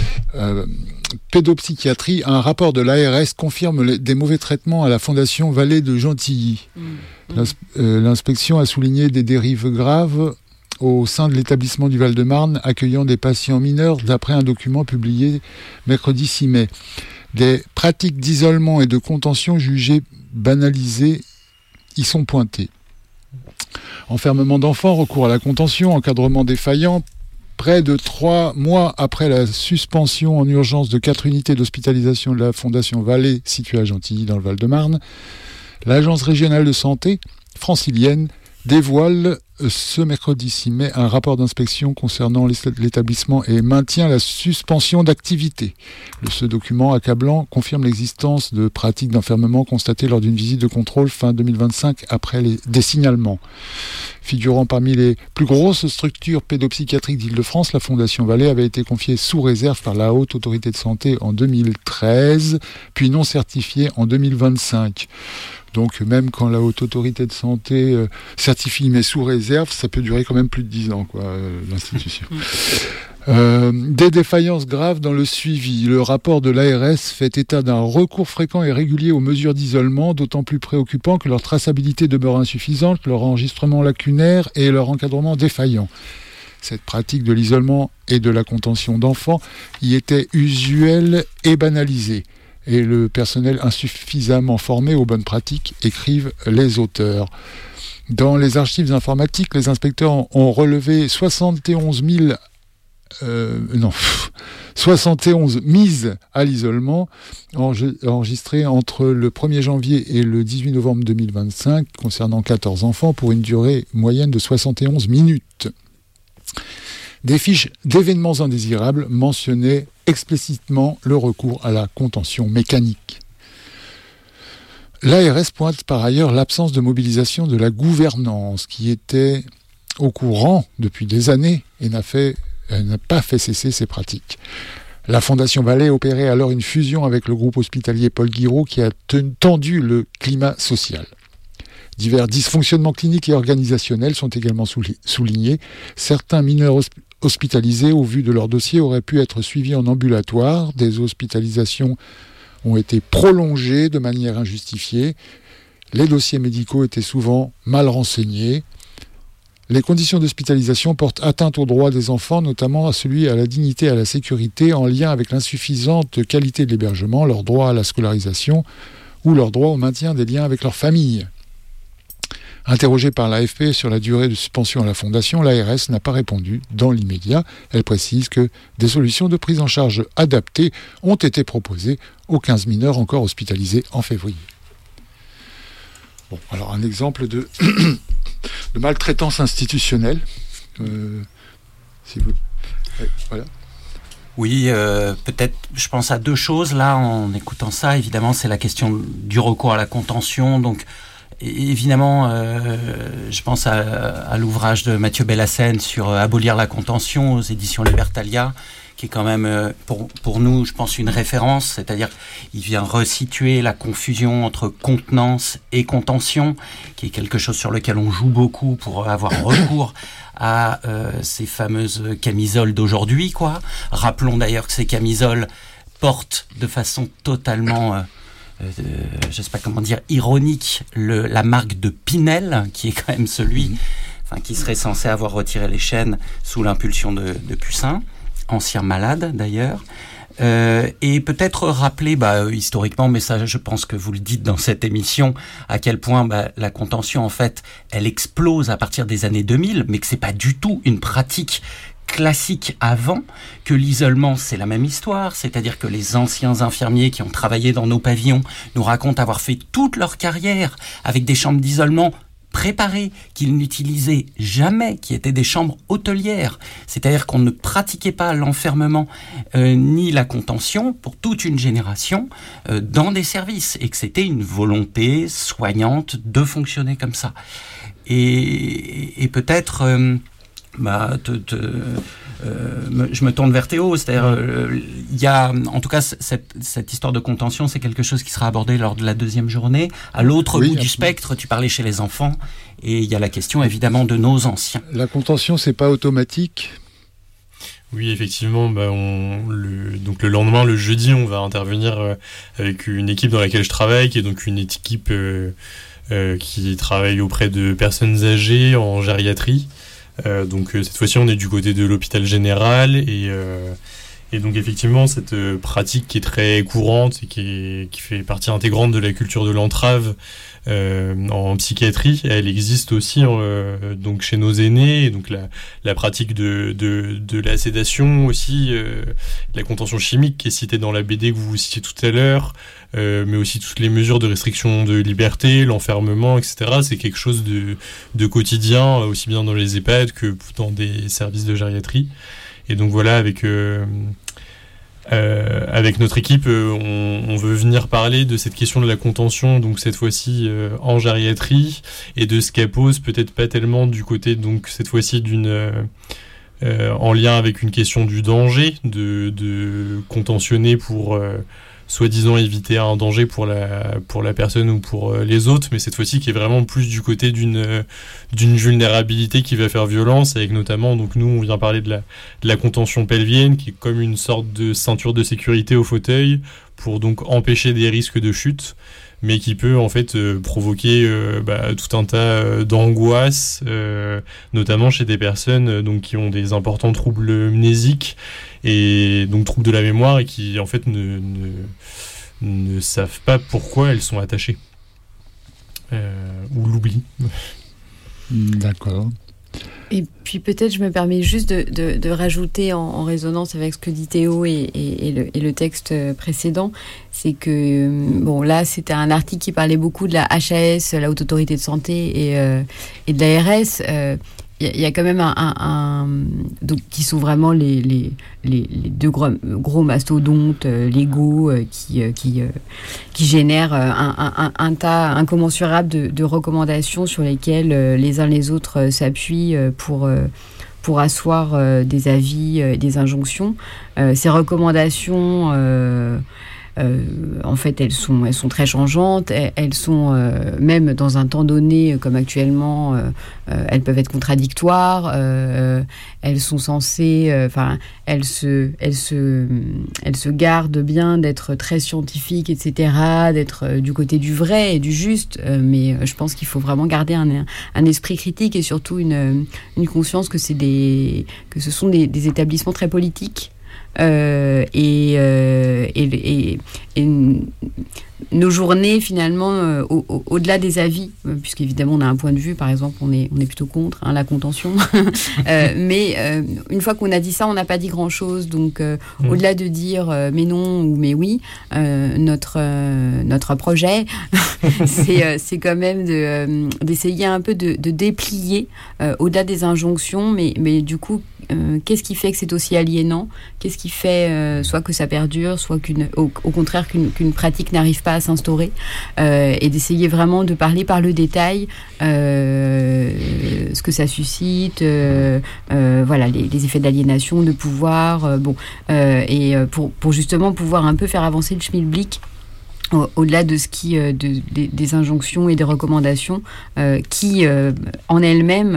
Pédopsychiatrie, un rapport de l'ARS confirme des mauvais traitements à la Fondation Vallée de Gentilly. L'inspection a souligné des dérives graves au sein de l'établissement du Val-de-Marne accueillant des patients mineurs d'après un document publié mercredi 6 mai. Des pratiques d'isolement et de contention jugées banalisées y sont pointées. Enfermement d'enfants, recours à la contention, encadrement défaillant. Près de 3 mois après la suspension en urgence de 4 unités d'hospitalisation de la Fondation Vallée située à Gentilly dans le Val-de-Marne, l'Agence régionale de santé francilienne dévoile ce mercredi 6 mai un rapport d'inspection concernant l'établissement et maintient la suspension d'activité. Ce document accablant confirme l'existence de pratiques d'enfermement constatées lors d'une visite de contrôle fin 2025 après des signalements. Figurant parmi les plus grosses structures pédopsychiatriques d'Île-de-France, la Fondation Vallée avait été confiée sous réserve par la Haute Autorité de Santé en 2013, puis non certifiée en 2025. Donc même quand la Haute Autorité de Santé certifie mais sous réserve, ça peut durer quand même plus de 10 ans, l'institution. Des défaillances graves dans le suivi. Le rapport de l'ARS fait état d'un recours fréquent et régulier aux mesures d'isolement, d'autant plus préoccupant que leur traçabilité demeure insuffisante, leur enregistrement lacunaire et leur encadrement défaillant. Cette pratique de l'isolement et de la contention d'enfants y était usuelle et banalisée. Et le personnel insuffisamment formé aux bonnes pratiques, écrivent les auteurs. Dans les archives informatiques, les inspecteurs ont relevé 71 mises à l'isolement enregistrées entre le 1er janvier et le 18 novembre 2025 concernant 14 enfants pour une durée moyenne de 71 minutes. Des fiches d'événements indésirables mentionnaient explicitement le recours à la contention mécanique. L'ARS pointe par ailleurs l'absence de mobilisation de la gouvernance qui était au courant depuis des années et n'a pas fait cesser ces pratiques. La Fondation Vallée opérait alors une fusion avec le groupe hospitalier Paul Guiraud qui a tendu le climat social. Divers dysfonctionnements cliniques et organisationnels sont également soulignés. Certains mineurs hospitalisés, au vu de leur dossier, auraient pu être suivis en ambulatoire. Des hospitalisations ont été prolongées de manière injustifiée. Les dossiers médicaux étaient souvent mal renseignés. Les conditions d'hospitalisation portent atteinte aux droits des enfants, notamment à celui à la dignité et à la sécurité, en lien avec l'insuffisante qualité de l'hébergement, leur droit à la scolarisation ou leur droit au maintien des liens avec leur famille. Interrogée par l'AFP sur la durée de suspension à la Fondation, l'ARS n'a pas répondu dans l'immédiat. Elle précise que des solutions de prise en charge adaptées ont été proposées aux 15 mineurs encore hospitalisés en février. Bon, alors un exemple de maltraitance institutionnelle. Voilà. Oui, peut-être, je pense à 2 choses là en écoutant ça. Évidemment, c'est la question du recours à la contention. Donc, évidemment, je pense à l'ouvrage de Mathieu Bellassène sur abolir la contention aux éditions Libertalia, qui est quand même pour nous, je pense, une référence, c'est-à-dire il vient resituer la confusion entre contenance et contention, qui est quelque chose sur lequel on joue beaucoup pour avoir recours à ces fameuses camisoles d'aujourd'hui, quoi. Rappelons d'ailleurs que ces camisoles portent de façon totalement je ne sais pas comment dire, ironique, la marque de Pinel, qui est quand même celui qui serait censé avoir retiré les chaînes sous l'impulsion de Poussin, ancien malade d'ailleurs. Et peut-être rappeler historiquement, mais ça je pense que vous le dites dans cette émission, à quel point la contention en fait elle explose à partir des années 2000, mais que c'est pas du tout une pratique classique avant, que l'isolement c'est la même histoire, c'est-à-dire que les anciens infirmiers qui ont travaillé dans nos pavillons nous racontent avoir fait toute leur carrière avec des chambres d'isolement préparées qu'ils n'utilisaient jamais, qui étaient des chambres hôtelières, c'est-à-dire qu'on ne pratiquait pas l'enfermement ni la contention pour toute une génération dans des services, et que c'était une volonté soignante de fonctionner comme ça. Et peut-être, je me tourne vers Théo, c'est-à-dire il y a, en tout cas, cette histoire de contention, c'est quelque chose qui sera abordé lors de la deuxième journée. À l'autre bout du spectre, tu parlais chez les enfants, et il y a la question évidemment de nos anciens. La contention, c'est pas automatique ? Oui, effectivement, donc le lendemain, le jeudi, on va intervenir avec une équipe dans laquelle je travaille, qui est donc une équipe qui travaille auprès de personnes âgées en gériatrie. Donc cette fois-ci, on est du côté de l'hôpital général et donc effectivement, cette pratique qui est très courante et qui fait partie intégrante de la culture de l'entrave en psychiatrie, elle existe aussi donc chez nos aînés. Et donc la pratique de la sédation aussi, la contention chimique qui est citée dans la BD que vous citiez tout à l'heure, mais aussi toutes les mesures de restriction de liberté, l'enfermement, etc. C'est quelque chose de quotidien, aussi bien dans les EHPAD que dans des services de gériatrie. Et donc voilà, avec notre équipe, on veut venir parler de cette question de la contention, donc cette fois-ci en gériatrie, et de ce qu'elle pose, peut-être pas tellement du côté, donc cette fois-ci en lien avec une question du danger, de contentionner pour soi-disant éviter un danger pour la personne ou pour les autres, mais cette fois-ci qui est vraiment plus du côté d'une vulnérabilité qui va faire violence, avec notamment, donc nous on vient parler de la contention pelvienne, qui est comme une sorte de ceinture de sécurité au fauteuil, pour donc empêcher des risques de chute, mais qui peut en fait provoquer tout un tas d'angoisses, notamment chez des personnes donc qui ont des importants troubles mnésiques et donc troubles de la mémoire, et qui en fait ne savent pas pourquoi elles sont attachées ou l'oublient. D'accord. Et puis peut-être je me permets juste de rajouter en résonance avec ce que dit Théo et le texte précédent, c'est que là c'était un article qui parlait beaucoup de la HAS, la Haute Autorité de Santé, et de l'ARS. Il y a quand même donc qui sont vraiment les deux gros mastodontes légaux qui génèrent un tas incommensurable de recommandations sur lesquelles les uns les autres s'appuient pour asseoir des avis, des injonctions. Ces recommandations en fait, elles sont très changeantes. Elles sont même dans un temps donné, comme actuellement, elles peuvent être contradictoires. Elles sont censées, elles se gardent bien d'être très scientifiques, etc., d'être du côté du vrai et du juste. Mais je pense qu'il faut vraiment garder un esprit critique et surtout une conscience que ce sont des établissements très politiques. Et nos journées finalement au-delà des avis, puisqu'évidemment on a un point de vue, par exemple on est plutôt contre la contention, mais une fois qu'on a dit ça, on n'a pas dit grand-chose, donc au-delà de dire mais non ou mais oui, notre projet c'est quand même d'essayer un peu de déplier au-delà des injonctions, mais du coup qu'est-ce qui fait que c'est aussi aliénant, qu'est-ce qui fait soit que ça perdure, soit au contraire qu'une pratique n'arrive pas à s'instaurer, et d'essayer vraiment de parler par le détail ce que ça suscite, les effets d'aliénation, de pouvoir, et pour justement pouvoir un peu faire avancer le schmilblick au-delà de ce qui des injonctions et des recommandations qui en elles-mêmes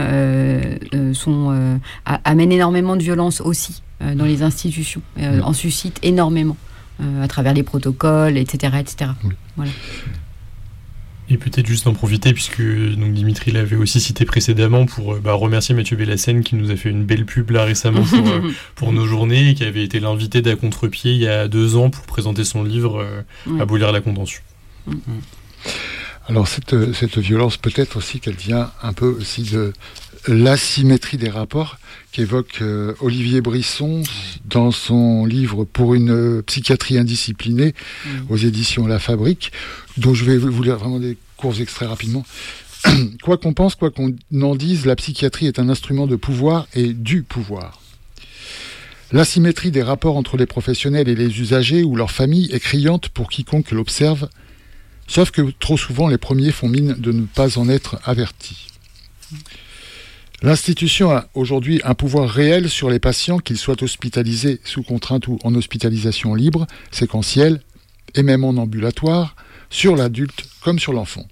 amènent énormément de violence aussi dans les institutions, en suscitent énormément à travers les protocoles, etc. Oui. Voilà. Et peut-être juste en profiter, puisque donc Dimitri l'avait aussi cité précédemment, pour remercier Mathieu Bellassène qui nous a fait une belle pub là récemment pour nos journées, et qui avait été l'invité d'À Contre-Pied il y a 2 ans pour présenter son livre Abolir la contention. Alors cette violence, peut-être aussi qu'elle vient un peu aussi de l'asymétrie des rapports qu'évoque Olivier Brisson dans son livre Pour une psychiatrie indisciplinée aux éditions La Fabrique, dont je vais vous lire vraiment des courts extraits rapidement. Quoi qu'on pense, quoi qu'on en dise, la psychiatrie est un instrument de pouvoir et du pouvoir. L'asymétrie des rapports entre les professionnels et les usagers ou leurs familles est criante pour quiconque l'observe, sauf que trop souvent les premiers font mine de ne pas en être avertis. L'institution a aujourd'hui un pouvoir réel sur les patients, qu'ils soient hospitalisés sous contrainte ou en hospitalisation libre, séquentielle et même en ambulatoire, sur l'adulte comme sur l'enfant.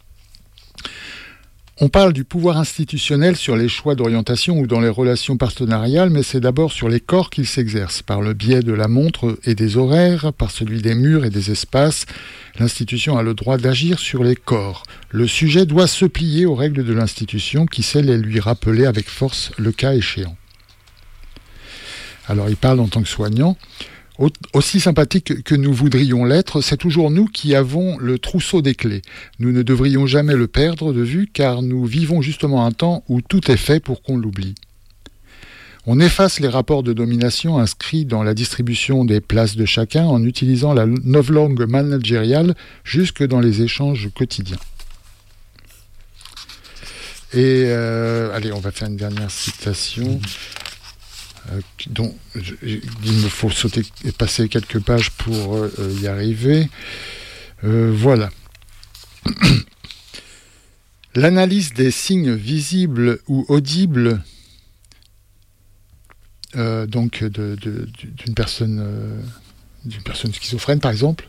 On parle du pouvoir institutionnel sur les choix d'orientation ou dans les relations partenariales, mais c'est d'abord sur les corps qu'il s'exerce, par le biais de la montre et des horaires, par celui des murs et des espaces. L'institution a le droit d'agir sur les corps. Le sujet doit se plier aux règles de l'institution qui sait les lui rappeler avec force le cas échéant. Alors il parle en tant que soignant. Aussi sympathique que nous voudrions l'être, c'est toujours nous qui avons le trousseau des clés. Nous ne devrions jamais le perdre de vue, car nous vivons justement un temps où tout est fait pour qu'on l'oublie. On efface les rapports de domination inscrits dans la distribution des places de chacun en utilisant la novlangue managériale jusque dans les échanges quotidiens. Et allez, on va faire une dernière citation. Dont il me faut sauter et passer quelques pages pour y arriver. Voilà. L'analyse des signes visibles ou audibles donc d'une personne schizophrène, par exemple,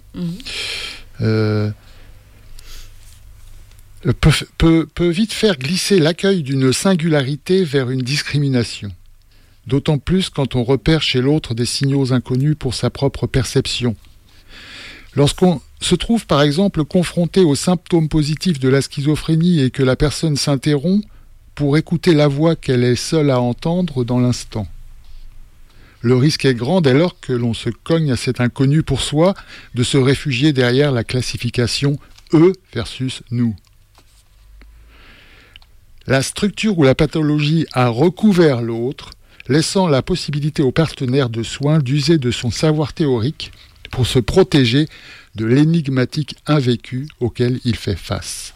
peut vite faire glisser l'accueil d'une singularité vers une discrimination. D'autant plus quand on repère chez l'autre des signaux inconnus pour sa propre perception. Lorsqu'on se trouve par exemple confronté aux symptômes positifs de la schizophrénie et que la personne s'interrompt pour écouter la voix qu'elle est seule à entendre dans l'instant. Le risque est grand dès lors que l'on se cogne à cet inconnu pour soi de se réfugier derrière la classification « eux » versus « nous ». La structure ou la pathologie a recouvert l'autre, laissant la possibilité au partenaire de soins d'user de son savoir théorique pour se protéger de l'énigmatique invécu auquel il fait face.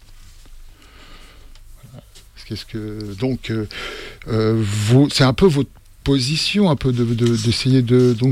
Donc, c'est un peu votre position, un peu d'essayer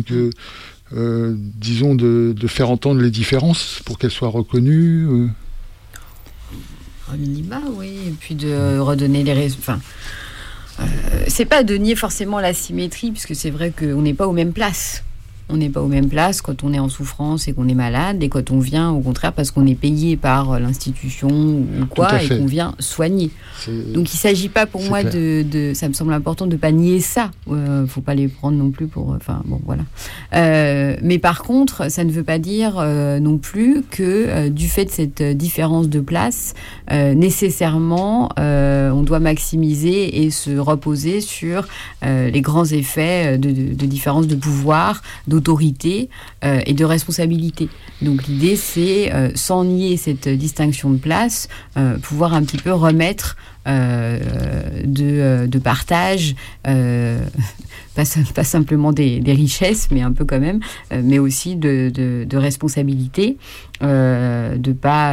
disons de faire entendre les différences pour qu'elles soient reconnues. Un minima, oui, et puis de redonner les résultats. C'est pas de nier forcément la symétrie, puisque c'est vrai qu'on n'est pas aux mêmes places. On n'est pas aux mêmes places quand on est en souffrance et qu'on est malade, et quand on vient, au contraire, parce qu'on est payé par l'institution ou quoi, et qu'on vient soigner. Donc il ne s'agit pas pour moi de... Ça me semble important de ne pas nier ça. Faut pas les prendre non plus pour... Enfin, bon, voilà. Mais par contre, ça ne veut pas dire non plus que du fait de cette différence de place, nécessairement, on doit maximiser et se reposer sur les grands effets de différence de pouvoir, d'autorité et de responsabilité. Donc l'idée, c'est, sans nier cette distinction de place, pouvoir un petit peu remettre de partage, pas simplement des richesses, mais un peu quand même, mais aussi de responsabilité, je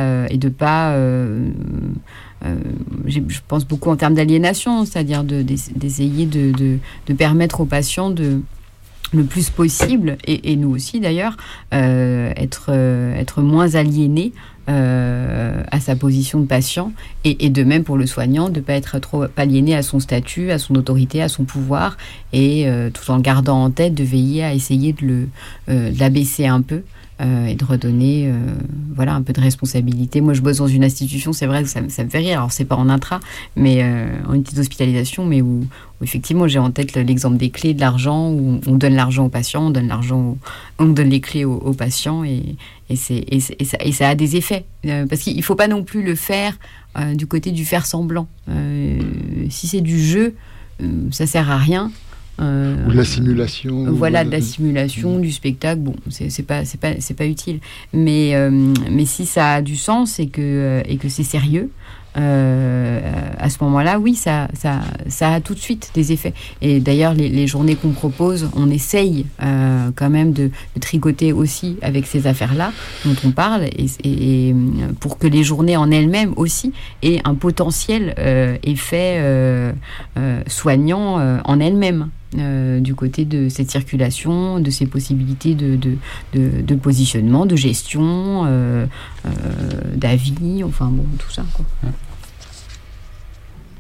pense beaucoup en termes d'aliénation, c'est-à-dire d'essayer de permettre aux patients le plus possible, et nous aussi d'ailleurs, être moins aliénés à sa position de patient, et de même pour le soignant, de ne pas être trop aliéné à son statut, à son autorité, à son pouvoir, et tout en gardant en tête de veiller à essayer de l'abaisser un peu, et de redonner un peu de responsabilité. Moi, je bosse dans une institution, c'est vrai que ça me fait rire. Alors, c'est pas en intra, mais en unité d'hospitalisation, mais où effectivement, j'ai en tête l'exemple des clés, de l'argent, où on donne l'argent aux patients, on donne les clés aux patients, et ça a des effets. Parce qu'il faut pas non plus le faire du côté du faire semblant. Si c'est du jeu, ça sert à rien. Ou de la simulation. Voilà, de la simulation, du spectacle. Bon, c'est pas utile. Mais si ça a du sens et que c'est sérieux, à ce moment-là, oui, ça a tout de suite des effets. Et d'ailleurs, les journées qu'on propose, on essaye quand même de tricoter aussi avec ces affaires-là dont on parle, et pour que les journées en elles-mêmes aussi aient un potentiel effet soignant en elles-mêmes. Du côté de cette circulation, de ces possibilités de positionnement, de gestion, d'avis, enfin bon, tout ça, quoi.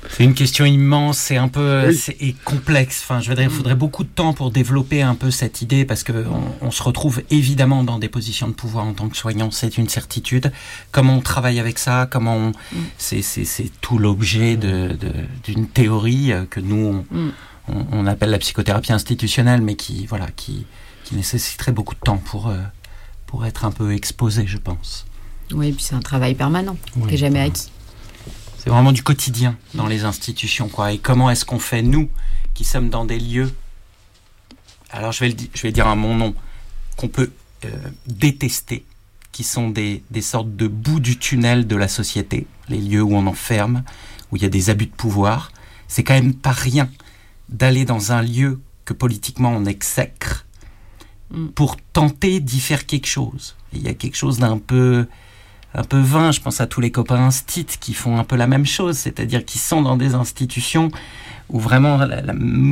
C'est une question immense, c'est un peu et complexe. Enfin, je veux dire, il faudrait beaucoup de temps pour développer un peu cette idée, parce que on se retrouve évidemment dans des positions de pouvoir en tant que soignant, c'est une certitude. Comment on travaille avec ça, c'est tout l'objet d'une théorie que nous on appelle la psychothérapie institutionnelle, mais qui nécessiterait beaucoup de temps pour être un peu exposé, je pense. Oui, et puis c'est un travail permanent, qui n'est jamais acquis. C'est vraiment du quotidien dans les institutions, quoi. Et comment est-ce qu'on fait, nous, qui sommes dans des lieux, alors je vais dire à mon nom, qu'on peut détester, qui sont des sortes de bouts du tunnel de la société, les lieux où on enferme, où il y a des abus de pouvoir. C'est quand même pas rien d'aller dans un lieu que politiquement on exècre pour tenter d'y faire quelque chose. Et il y a quelque chose d'un peu vain, je pense à tous les copains instit qui font un peu la même chose, c'est-à-dire qui sont dans des institutions où vraiment la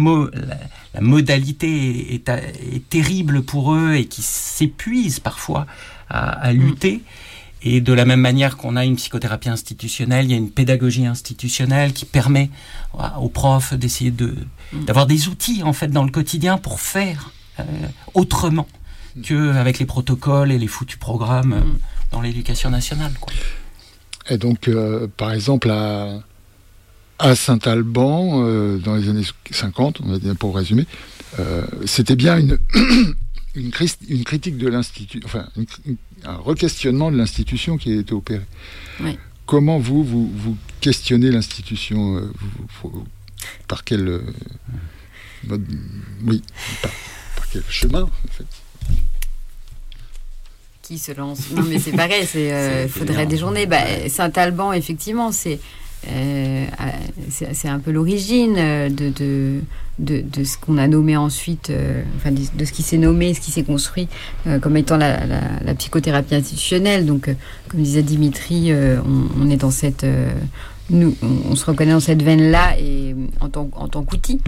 modalité est terrible pour eux et qui s'épuisent parfois à lutter. Et de la même manière qu'on a une psychothérapie institutionnelle, il y a une pédagogie institutionnelle qui permet aux profs d'essayer d'avoir des outils en fait dans le quotidien pour faire autrement qu'avec les protocoles et les foutus programmes dans l'éducation nationale, quoi. Et donc, par exemple, à Saint-Alban, dans les années 50, on va dire, pour résumer, c'était bien une critique de l'institut, enfin, un requestionnement de l'institution qui a été opéré. Oui. Comment vous questionnez l'institution par quel mode, par quel chemin, en fait? Qui se lance? Non, mais c'est pareil, il faudrait des journées. Saint-Alban, effectivement, c'est un peu l'origine de ce qu'on a nommé ensuite, de ce qui s'est nommé, ce qui s'est construit comme étant la psychothérapie institutionnelle. Donc, comme disait Dimitri, on est dans cette... on se reconnaît dans cette veine-là et en tant qu'outil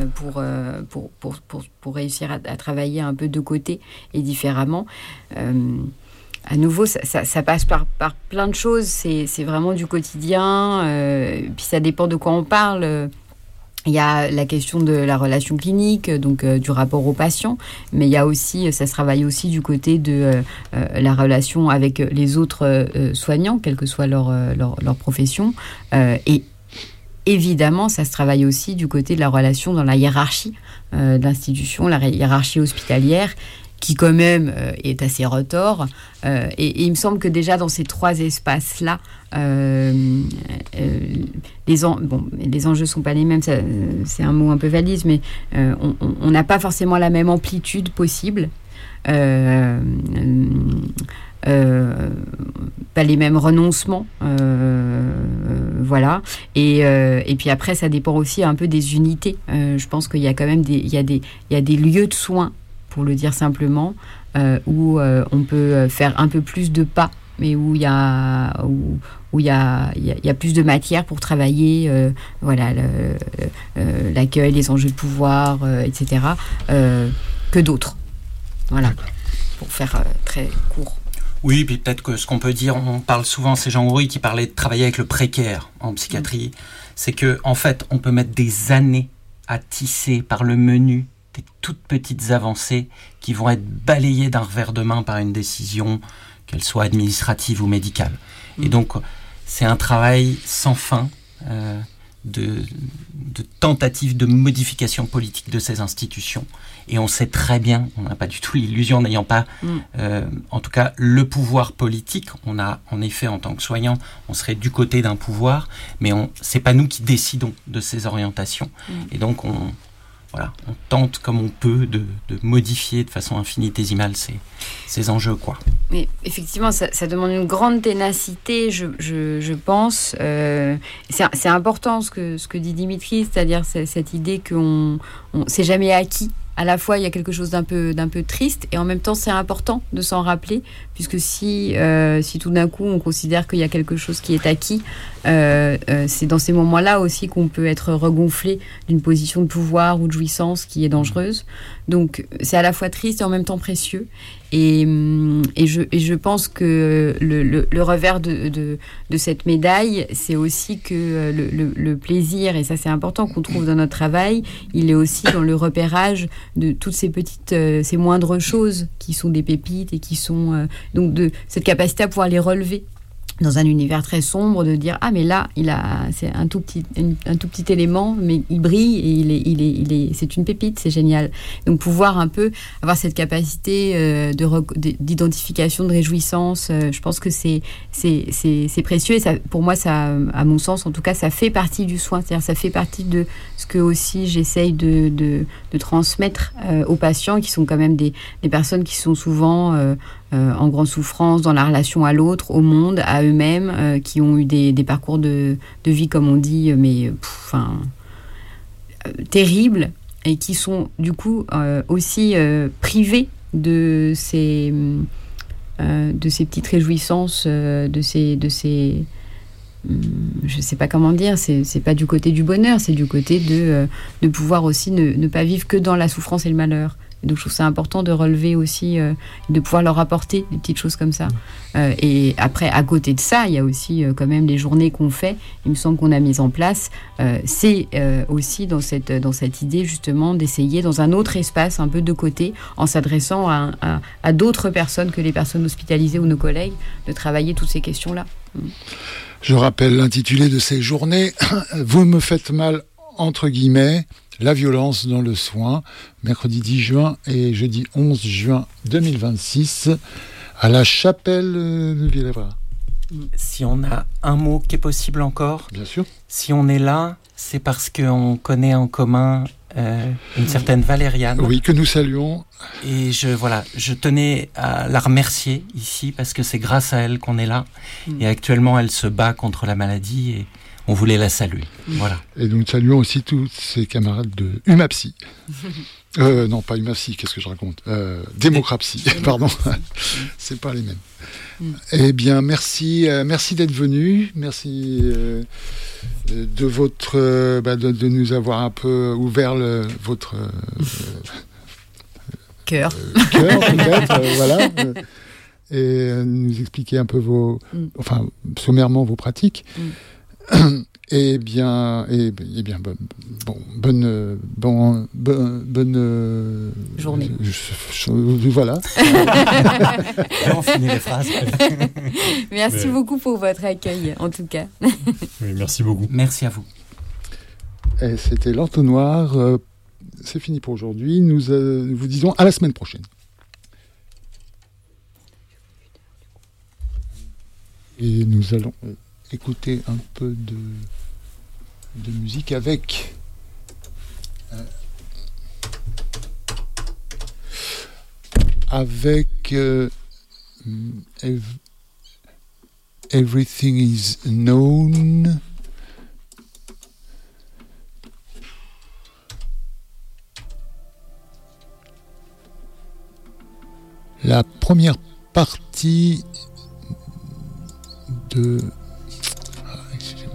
pour réussir à travailler un peu de côté et différemment. À nouveau, ça passe par plein de choses. C'est vraiment du quotidien. Puis ça dépend de quoi on parle. Il y a la question de la relation clinique, donc du rapport au patient, mais il y a aussi, ça se travaille aussi du côté de la relation avec les autres soignants, quelle que soit leur profession. Et évidemment, ça se travaille aussi du côté de la relation dans la hiérarchie de l'institution, la hiérarchie hospitalière, qui quand même est assez retors. Et il me semble que déjà dans ces trois espaces-là, les enjeux ne sont pas les mêmes, c'est un mot un peu valise, mais on n'a pas forcément la même amplitude possible. Pas les mêmes renoncements, voilà. Et puis après, ça dépend aussi un peu des unités. Je pense qu'il y a quand même il y a des lieux de soins, pour le dire simplement, où on peut faire un peu plus de pas, mais où il y a plus de matière pour travailler, l'accueil, les enjeux de pouvoir, etc., que d'autres. Voilà, pour faire très court. Oui, puis peut-être que ce qu'on peut dire, on parle souvent, c'est Jean Houry qui parlait de travailler avec le précaire en psychiatrie, c'est que en fait, on peut mettre des années à tisser par le menu des toutes petites avancées qui vont être balayées d'un revers de main par une décision, qu'elle soit administrative ou médicale. Et donc, c'est un travail sans fin de tentatives de modification politique de ces institutions. Et on sait très bien, on n'a pas du tout l'illusion, n'ayant pas, en tout cas, le pouvoir politique. On a, en effet, en tant que soignant, on serait du côté d'un pouvoir, mais c'est pas nous qui décidons de ces orientations. Et donc, on tente comme on peut de modifier de façon infinitésimale ces enjeux, quoi. Mais effectivement, ça demande une grande ténacité, je pense. C'est important ce que dit Dimitri, c'est-à-dire cette idée qu'on c'est jamais acquis à la fois il y a quelque chose d'un peu triste et en même temps c'est important de s'en rappeler, puisque si tout d'un coup on considère qu'il y a quelque chose qui est acquis, c'est dans ces moments-là aussi qu'on peut être regonflé d'une position de pouvoir ou de jouissance qui est dangereuse. Donc c'est à la fois triste et en même temps précieux. Et je pense que le revers de cette médaille, c'est aussi que le plaisir, et ça c'est important qu'on trouve dans notre travail, il est aussi dans le repérage de toutes ces petites, ces moindres choses qui sont des pépites et qui sont donc de cette capacité à pouvoir les relever dans un univers très sombre, de dire mais là c'est un tout petit élément, mais il brille et c'est une pépite, c'est génial. Donc pouvoir un peu avoir cette capacité d'identification, de réjouissance, je pense que c'est précieux, et ça, pour moi, ça, à mon sens en tout cas, ça fait partie du soin, c'est-à-dire ça fait partie de ce que aussi j'essaye de transmettre aux patients, qui sont quand même des personnes qui sont souvent en grande souffrance dans la relation à l'autre, au monde, à eux-mêmes, qui ont eu des parcours de vie, comme on dit, mais terribles, et qui sont du coup aussi privés de ces petites réjouissances, de ces je sais pas comment dire, c'est pas du côté du bonheur, c'est du côté de pouvoir aussi ne pas vivre que dans la souffrance et le malheur. Donc je trouve ça important de relever aussi, de pouvoir leur apporter des petites choses comme ça. Et après, à côté de ça, il y a aussi quand même les journées qu'on fait, il me semble qu'on a mis en place. C'est aussi dans cette idée justement d'essayer dans un autre espace, un peu de côté, en s'adressant à d'autres personnes que les personnes hospitalisées ou nos collègues, de travailler toutes ces questions-là. Je rappelle l'intitulé de ces journées, « Vous me faites mal » entre guillemets, la violence dans le soin, mercredi 10 juin et jeudi 11 juin 2026, à la chapelle de Villevra. Si on a un mot qui est possible encore, bien sûr. Si on est là, c'est parce qu'on connaît en commun une certaine Valériane. Oui, que nous saluons. Et je tenais à la remercier ici, parce que c'est grâce à elle qu'on est là. Et actuellement, elle se bat contre la maladie et on voulait la saluer. Voilà. Et nous saluons aussi tous ses camarades de Humapsy. Non, pas Humapsy, qu'est-ce que je raconte Démocrapsy, pardon. C'est pas les mêmes. Eh bien, merci d'être venu. Merci de votre de nous avoir un peu ouvert votre cœur, peut-être, voilà. Et nous expliquer un peu sommairement vos pratiques. Eh bien, bonne journée. Voilà. On finit les phrases. Merci beaucoup pour votre accueil, en tout cas. Oui, merci beaucoup. Merci à vous. Et c'était l'entonnoir. C'est fini pour aujourd'hui. Nous vous disons à la semaine prochaine. Et nous allons écouter un peu de musique avec Everything is Known. La première partie de... excusez-moi.